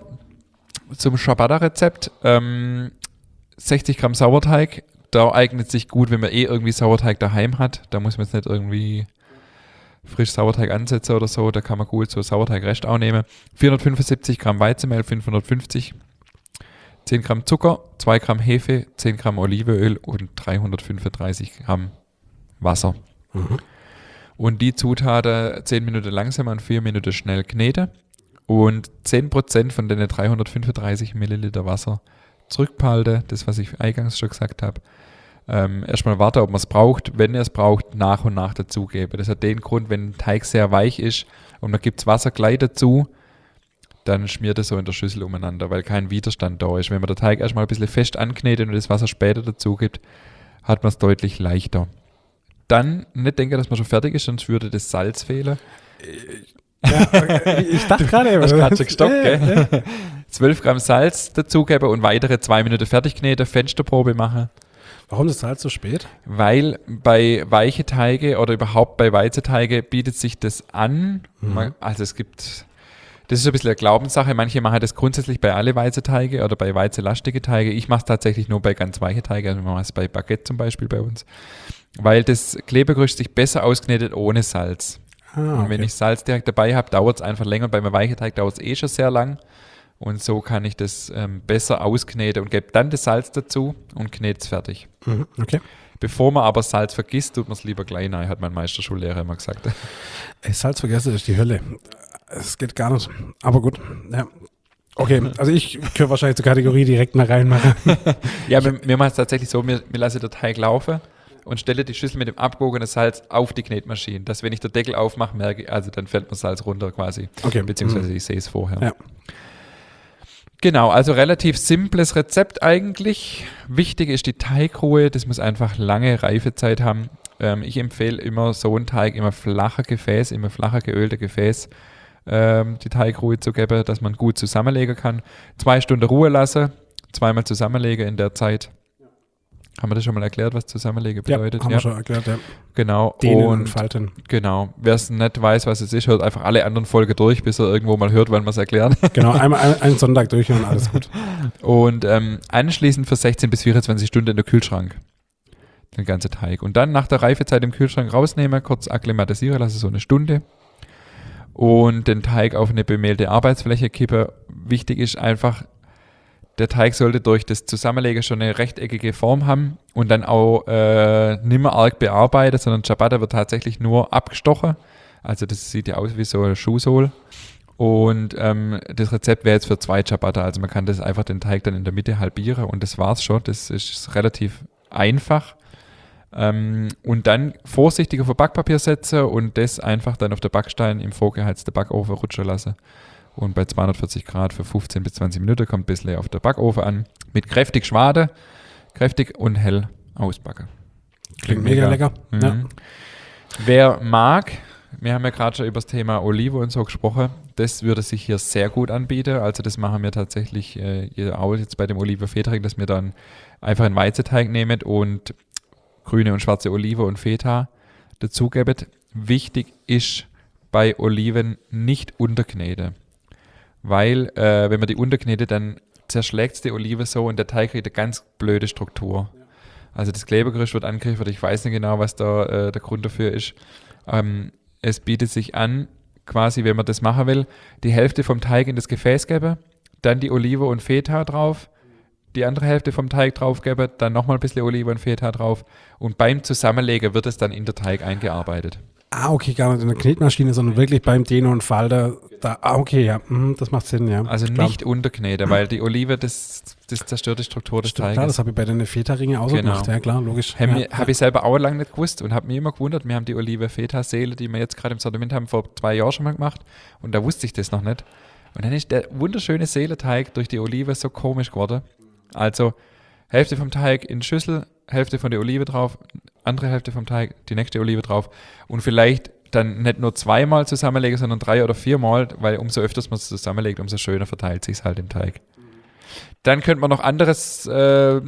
zum Ciabatta-Rezept, ähm, sechzig Gramm Sauerteig. Da eignet sich gut, wenn man eh irgendwie Sauerteig daheim hat. Da muss man jetzt nicht irgendwie frisch Sauerteig ansetzen oder so. Da kann man gut so Sauerteigrest auch nehmen. vierhundertfünfundsiebzig Gramm Weizenmehl, fünfhundertfünfzig. zehn Gramm Zucker, zwei Gramm Hefe, zehn Gramm Olivenöl und dreihundertfünfunddreißig Gramm Wasser. Mhm. Und die Zutaten zehn Minuten langsam und vier Minuten schnell kneten. Und zehn Prozent von den dreihundertfünfunddreißig Milliliter Wasser zurückbehalten, das, was ich eingangs schon gesagt habe. Ähm, erstmal warten, ob man es braucht. Wenn ihr es braucht, nach und nach dazugeben. Das hat den Grund, wenn ein Teig sehr weich ist und dann gibt es Wasser gleich dazu, dann schmiert es so in der Schüssel umeinander, weil kein Widerstand da ist. Wenn man den Teig erstmal ein bisschen fest anknetet und das Wasser später dazu gibt, hat man es deutlich leichter. Dann nicht denken, dass man schon fertig ist, sonst würde das Salz fehlen. Ja, okay. Ich dachte gerade eben. Hast gerade schon gestoppt, gell? zwölf Gramm Salz dazugeben und weitere zwei Minuten fertig kneten, Fensterprobe machen. Warum das Salz so spät? Weil bei weiche Teige oder überhaupt bei Weizenteige bietet sich das an. Mhm. Also es gibt, das ist ein bisschen eine Glaubenssache. Manche machen das grundsätzlich bei alle Weizenteige oder bei weizenlastige Teige. Ich mache es tatsächlich nur bei ganz weiche Teige. Also wir machen es bei Baguette zum Beispiel bei uns. Weil das Klebegerüst sich besser ausknetet ohne Salz. Ah, okay. Und wenn ich Salz direkt dabei habe, dauert es einfach länger. Und bei einem weichen Teig dauert es eh schon sehr lang. Und so kann ich das ähm, besser auskneten und gebe dann das Salz dazu und knete es fertig. Mhm, okay. Bevor man aber Salz vergisst, tut man es lieber gleich rein, hat mein Meisterschullehrer immer gesagt. Ey, Salz vergessen ist die Hölle. Es geht gar nicht. Aber gut, ja. Okay, also ich könnte wahrscheinlich zur Kategorie direkt mal reinmachen. Ja, wir, wir machen es tatsächlich so, wir, wir lassen den Teig laufen und stelle die Schüssel mit dem abgewogenen Salz auf die Knetmaschine. Dass wenn ich den Deckel aufmache, merke ich, also dann fällt mir Salz runter quasi. Okay. Beziehungsweise ich sehe es vorher. Ja. Genau, also relativ simples Rezept eigentlich. Wichtig ist die Teigruhe, das muss einfach lange Reifezeit haben. Ähm, ich empfehle immer so einen Teig, immer flacher Gefäß, immer flacher geölter Gefäß, ähm, die Teigruhe zu geben, dass man gut zusammenlegen kann. Zwei Stunden Ruhe lassen, zweimal zusammenlegen in der Zeit. Haben wir das schon mal erklärt, was Zusammenlegen bedeutet? Ja, haben ja. wir schon erklärt, ja. Genau. Dehnen und, und falten. Genau. Wer es nicht weiß, was es ist, hört einfach alle anderen Folgen durch, bis er irgendwo mal hört, wann wir es erklären. Genau, einmal ein, einen Sonntag durchhören, alles gut. Und ähm, anschließend für sechzehn bis vierundzwanzig Stunden in der Kühlschrank. Den ganzen Teig. Und dann nach der Reifezeit im Kühlschrank rausnehmen, kurz akklimatisieren lassen, so eine Stunde. Und den Teig auf eine bemehlte Arbeitsfläche kippen. Wichtig ist einfach, der Teig sollte durch das Zusammenlegen schon eine rechteckige Form haben und dann auch äh, nicht mehr arg bearbeitet, sondern Ciabatta wird tatsächlich nur abgestochen. Also das sieht ja aus wie so eine Schuhsohle. Und ähm, das Rezept wäre jetzt für zwei Ciabatta. Also man kann das einfach den Teig dann in der Mitte halbieren und das war's schon. Das ist relativ einfach. Ähm, und dann vorsichtig auf ein Backpapier setzen und das einfach dann auf der Backstein im vorgeheizten Backofen rutschen lassen. Und bei zweihundertvierzig Grad für fünfzehn bis zwanzig Minuten kommt ein bisschen auf der Backofen an. Mit kräftig Schwade, kräftig und hell ausbacken. Klingt mega, mega lecker. Mhm. Ja. Wer mag, wir haben ja gerade schon über das Thema Olive und so gesprochen. Das würde sich hier sehr gut anbieten. Also das machen wir tatsächlich äh, auch jetzt bei dem Olive-Feta-Ring, dass wir dann einfach einen Weizenteig nehmen und grüne und schwarze Olive und Feta dazugeben. Wichtig ist bei Oliven nicht unterkneten, weil äh, wenn man die unterknetet, dann zerschlägt die Olive so und der Teig kriegt eine ganz blöde Struktur. Also das Klebergerüst wird angegriffen, ich weiß nicht genau, was da äh, der Grund dafür ist. Ähm, es bietet sich an, quasi, wenn man das machen will, die Hälfte vom Teig in das Gefäß geben, dann die Olive und Feta drauf, die andere Hälfte vom Teig drauf geben, dann nochmal ein bisschen Olive und Feta drauf und beim Zusammenlegen wird es dann in den Teig eingearbeitet. Ah, okay, gar nicht in der Knetmaschine, sondern wirklich beim Dehnen und Falter. Da, ah, okay, ja, mm, das macht Sinn, ja. Also Klar. nicht unterkneten, weil die Olive, das, das zerstört die Struktur des Stimmt, Teiges. klar, das habe ich bei den Feta-Ringen auch so Genau. gemacht, ja klar, logisch. Habe ja, hab ich selber auch lange nicht gewusst und habe mich immer gewundert, wir haben die Olive-Feta-Seele, die wir jetzt gerade im Sortiment haben, vor zwei Jahren schon mal gemacht und da wusste ich das noch nicht. Und dann ist der wunderschöne Seeleteig durch die Olive so komisch geworden. Also Hälfte vom Teig in die Schüssel, Hälfte von der Olive drauf, andere Hälfte vom Teig, die nächste Olive drauf und vielleicht dann nicht nur zweimal zusammenlegen, sondern drei oder viermal, weil umso öfters man es zusammenlegt, umso schöner verteilt sich es halt im Teig. Dann könnte man noch anderes äh,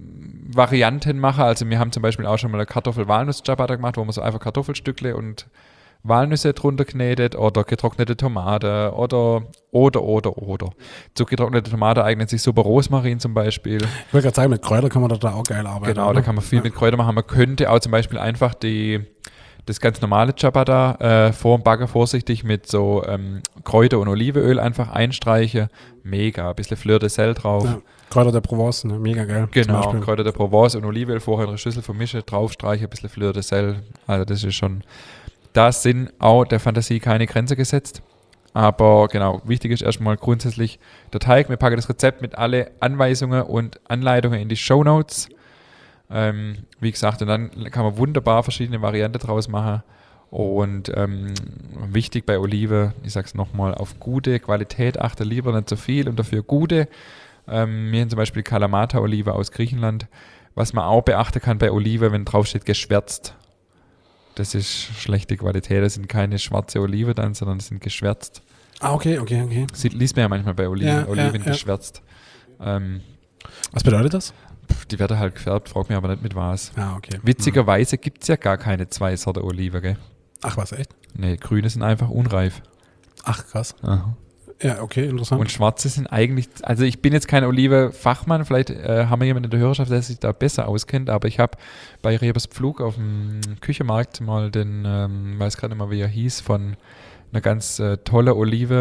Varianten machen. Also wir haben zum Beispiel auch schon mal eine Kartoffel-Walnuss-Ciabatta gemacht, wo man so einfach Kartoffelstückle und Walnüsse drunter knetet oder getrocknete Tomate oder, oder, oder, oder. Zu getrocknete Tomate eignet sich super Rosmarin zum Beispiel. Ich wollte gerade sagen, mit Kräuter kann man da auch geil arbeiten. Genau, oder? da kann man viel ja. mit Kräutern machen. Man könnte auch zum Beispiel einfach die, das ganz normale Ciabatta äh, vor dem Backen vorsichtig mit so ähm, Kräuter und Olivenöl einfach einstreichen. Mega, ein bisschen Fleur de Sel drauf. Ja. Kräuter der Provence, ne? Mega geil. Genau, Kräuter der Provence und Olivenöl vorher in eine Schüssel vermischen, draufstreichen, ein bisschen Fleur de Sel. Also das ist schon... Da sind auch der Fantasie keine Grenze gesetzt. Aber genau, wichtig ist erstmal grundsätzlich der Teig. Wir packen das Rezept mit alle Anweisungen und Anleitungen in die Shownotes. Ähm, wie gesagt, und dann kann man wunderbar verschiedene Varianten draus machen. Und ähm, wichtig bei Olive, ich sage es nochmal, auf gute Qualität achte, lieber nicht zu viel und dafür gute. Ähm, wir haben zum Beispiel Kalamata-Olive aus Griechenland. Was man auch beachten kann bei Olive, wenn drauf steht geschwärzt. Das ist schlechte Qualität, das sind keine schwarze Olive dann, sondern das sind geschwärzt. Ah, okay, okay, okay. Sieht, liest man ja manchmal bei Oliven, Ja, Oliven ja, ja. geschwärzt. Ähm, Was bedeutet das? pf, die werden halt gefärbt, frag mich aber nicht mit was. Ah, okay. Witzigerweise hm. gibt es ja gar keine zwei Sorten Olive, gell? Ach, was, echt? Nee, grüne sind einfach unreif. Ach, krass. Aha. Ja, okay, interessant. Und schwarze sind eigentlich, also ich bin jetzt kein Olive-Fachmann, vielleicht äh, haben wir jemanden in der Hörerschaft, der sich da besser auskennt, aber ich habe bei Rebers Pflug auf dem Küchenmarkt mal den, ähm, weiß gerade nicht mehr, wie er hieß, von einer ganz äh, tolle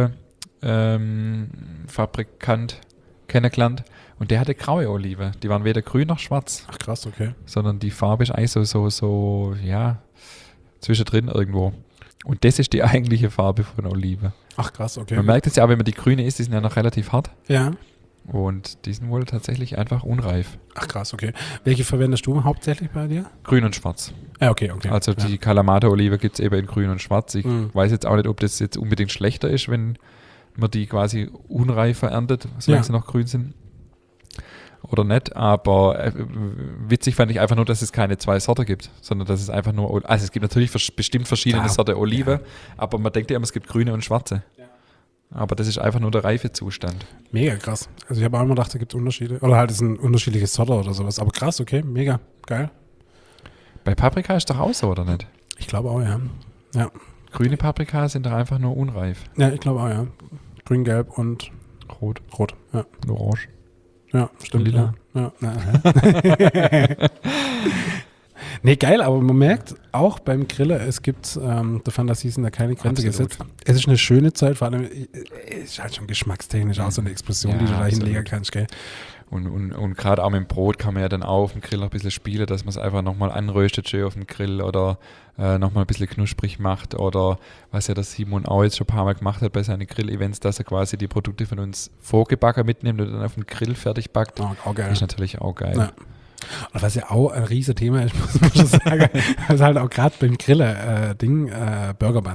Olive-Fabrikant ähm, kennengelernt und der hatte graue Olive. Die waren weder grün noch schwarz. Ach, krass, okay. Sondern die Farbe ist eigentlich so, so, so, ja, zwischendrin irgendwo. Und das ist die eigentliche Farbe von Olive. Ach, krass, okay. Man merkt es ja auch, wenn man die grüne isst, die sind ja noch relativ hart. Ja. Und die sind wohl tatsächlich einfach unreif. Ach, krass, okay. Welche verwendest du hauptsächlich bei dir? Grün und schwarz. Ja, okay, okay. Also ja. die Kalamata-Olive gibt es eben in grün und schwarz. Ich Mhm. weiß jetzt auch nicht, ob das jetzt unbedingt schlechter ist, wenn man die quasi unreif erntet, solange Ja. sie noch grün sind. Oder nicht, aber äh, witzig fand ich einfach nur, dass es keine zwei Sorten gibt, sondern dass es einfach nur, also es gibt natürlich vers- bestimmt verschiedene Ja, Sorten Olive, ja. aber man denkt ja immer, es gibt grüne und schwarze. Ja. Aber das ist einfach nur der Reifezustand. Mega krass. Also ich habe auch immer gedacht, da gibt es Unterschiede. Oder halt ist ein unterschiedliches Sorte oder sowas. Aber krass, okay, mega, geil. Bei Paprika ist doch auch so, oder nicht? Ich glaube auch, ja. Ja, Grüne Paprika sind doch einfach nur unreif. ja ich glaube auch, ja. Grün, Gelb und Rot, Rot. Ja, orange. ja stimmt. Lila. Ja. Ja. Ja. Nee, geil, aber man merkt auch beim Grillen, es gibt, ähm, der Fantasie sind da keine Grenze Absolut. gesetzt. Es ist eine schöne Zeit, vor allem, äh, es ist halt schon geschmackstechnisch auch so eine Explosion, Ja, die du da absolut. hinlegen kannst, gell? Und, und, und gerade auch mit dem Brot kann man ja dann auch auf dem Grill noch ein bisschen spielen, dass man es einfach nochmal anröstet schön auf dem Grill oder äh, nochmal ein bisschen knusprig macht oder was ja der Simon auch jetzt schon ein paar Mal gemacht hat bei seinen Grill-Events, dass er quasi die Produkte von uns vorgebacken mitnimmt und dann auf dem Grill fertig backt. Oh, auch geil. Ist natürlich auch geil. Ja. Und was ja auch ein riesen Thema ist, muss man schon sagen, ist halt auch gerade beim Grillen-Ding, äh, Burger Buns.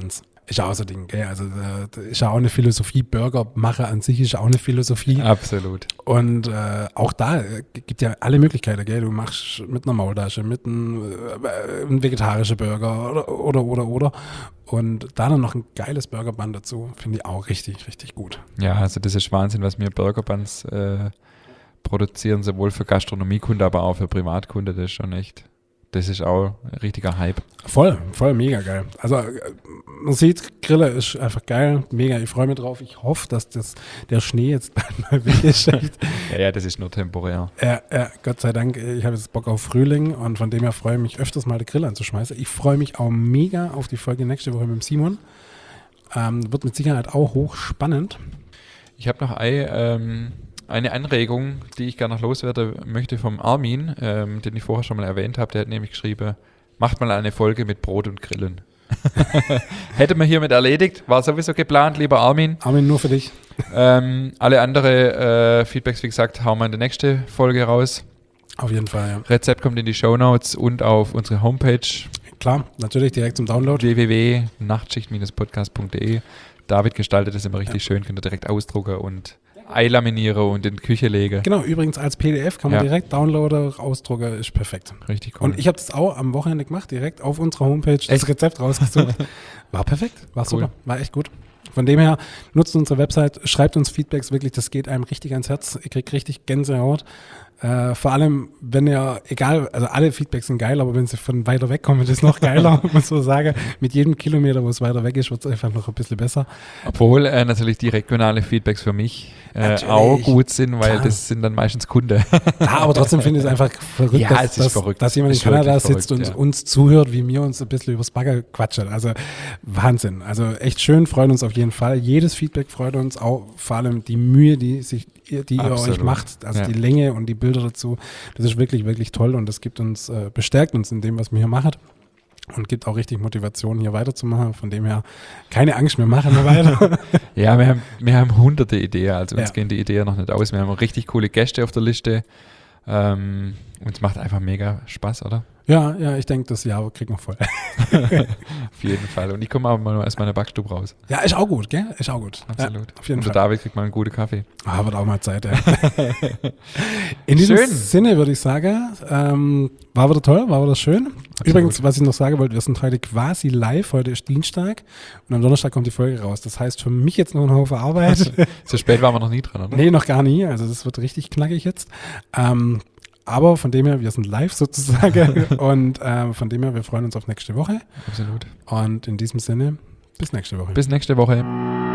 Ist ja auch so ein Ding, gell? Also da ist ja auch eine Philosophie, Burgermacher an sich ist auch eine Philosophie. Absolut. Und äh, auch da äh, gibt ja alle Möglichkeiten, gell? Du machst mit einer Maultasche, mit einem äh, ein vegetarischen Burger oder, oder, oder, oder. Und da dann noch ein geiles Burgerband dazu, finde ich auch richtig, richtig gut. Ja, also das ist Wahnsinn, was wir Burgerbuns äh, produzieren, sowohl für Gastronomiekunde, aber auch für Privatkunde. Das ist schon echt, das ist auch ein richtiger Hype. Voll, voll mega geil. Also man sieht, Grille ist einfach geil, mega, ich freue mich drauf. Ich hoffe, dass das, der Schnee jetzt bald mal weg ist. ja, ja, das ist nur temporär. Ja, ja, Gott sei Dank, ich habe jetzt Bock auf Frühling und von dem her freue ich mich öfters mal, den Grill anzuschmeißen. Ich freue mich auch mega auf die Folge nächste Woche mit dem Simon. Ähm, wird mit Sicherheit auch hochspannend. Ich habe noch ein, ähm, eine Anregung, die ich gerne noch loswerden möchte vom Armin, ähm, den ich vorher schon mal erwähnt habe. Der hat nämlich geschrieben, macht mal eine Folge mit Brot und Grillen. Hätte man hiermit erledigt, war sowieso geplant, lieber Armin. Armin, nur für dich. Ähm, alle andere äh, Feedbacks, wie gesagt, hauen wir in die nächste Folge raus. Auf jeden Fall, ja. Rezept kommt in die Shownotes und auf unsere Homepage. Klar, natürlich direkt zum Download. w w w punkt nachtschicht podcast punkt d e. David gestaltet das immer richtig ja. schön, könnt ihr direkt ausdrucken und einlaminieren und in die Küche legen. Genau, übrigens als P D F kann man ja. direkt downloaden, ausdrucken, ist perfekt. Richtig cool. Und ich habe das auch am Wochenende gemacht, direkt auf unserer Homepage das echt? Rezept rausgesucht. War perfekt, war cool. Super, war echt gut. Von dem her, nutzt unsere Website, schreibt uns Feedbacks, wirklich, das geht einem richtig ans Herz. Ihr kriegt richtig Gänsehaut. Äh, vor allem, wenn ihr, egal, also alle Feedbacks sind geil, aber wenn sie von weiter weg kommen, ist es noch geiler, muss man so sagen. Mit jedem Kilometer, wo es weiter weg ist, wird es einfach noch ein bisschen besser. Obwohl äh, natürlich die regionale Feedbacks für mich äh, auch gut sind, weil klar. das sind dann meistens Kunden. Ja, aber trotzdem finde ich es einfach verrückt, ja, dass, es ist dass, verrückt. dass jemand in Kanada sitzt und ja. uns zuhört, wie wir uns ein bisschen übers Bagger quatschen. Also Wahnsinn. Also echt schön, freuen uns auf jeden Fall. Jedes Feedback freut uns, auch vor allem die Mühe, die sich die ihr Absolut. euch macht, also ja. die Länge und die Bilder dazu, das ist wirklich, wirklich toll und das gibt uns, äh, bestärkt uns in dem, was wir hier machen und gibt auch richtig Motivation, hier weiterzumachen. Von dem her, keine Angst, wir machen wir weiter. Ja, wir haben, wir haben hunderte Ideen, also uns ja. gehen die Ideen noch nicht aus. Wir haben richtig coole Gäste auf der Liste ähm, und es macht einfach mega Spaß, oder? Ja, ja, ich denke, das Jahr kriegt noch voll. Auf jeden Fall. Und ich komme auch mal aus meiner Backstube raus. Ja, ist auch gut, gell? Ist auch gut. Absolut. Ja, auf jeden und Fall. der David kriegt mal einen guten Kaffee. Ah, wird auch mal Zeit, ja. In diesem schön. Sinne würde ich sagen, ähm, war wieder toll, war wieder schön. Absolut. Übrigens, was ich noch sagen wollte, wir sind heute quasi live, heute ist Dienstag und am Donnerstag kommt die Folge raus. Das heißt, für mich jetzt noch ein Haufen Arbeit. So spät waren wir noch nie dran, oder? Nee, noch gar nie. Also das wird richtig knackig jetzt. Ähm, Aber von dem her, wir sind live sozusagen und äh, von dem her, wir freuen uns auf nächste Woche. Absolut. Und in diesem Sinne, bis nächste Woche. Bis nächste Woche.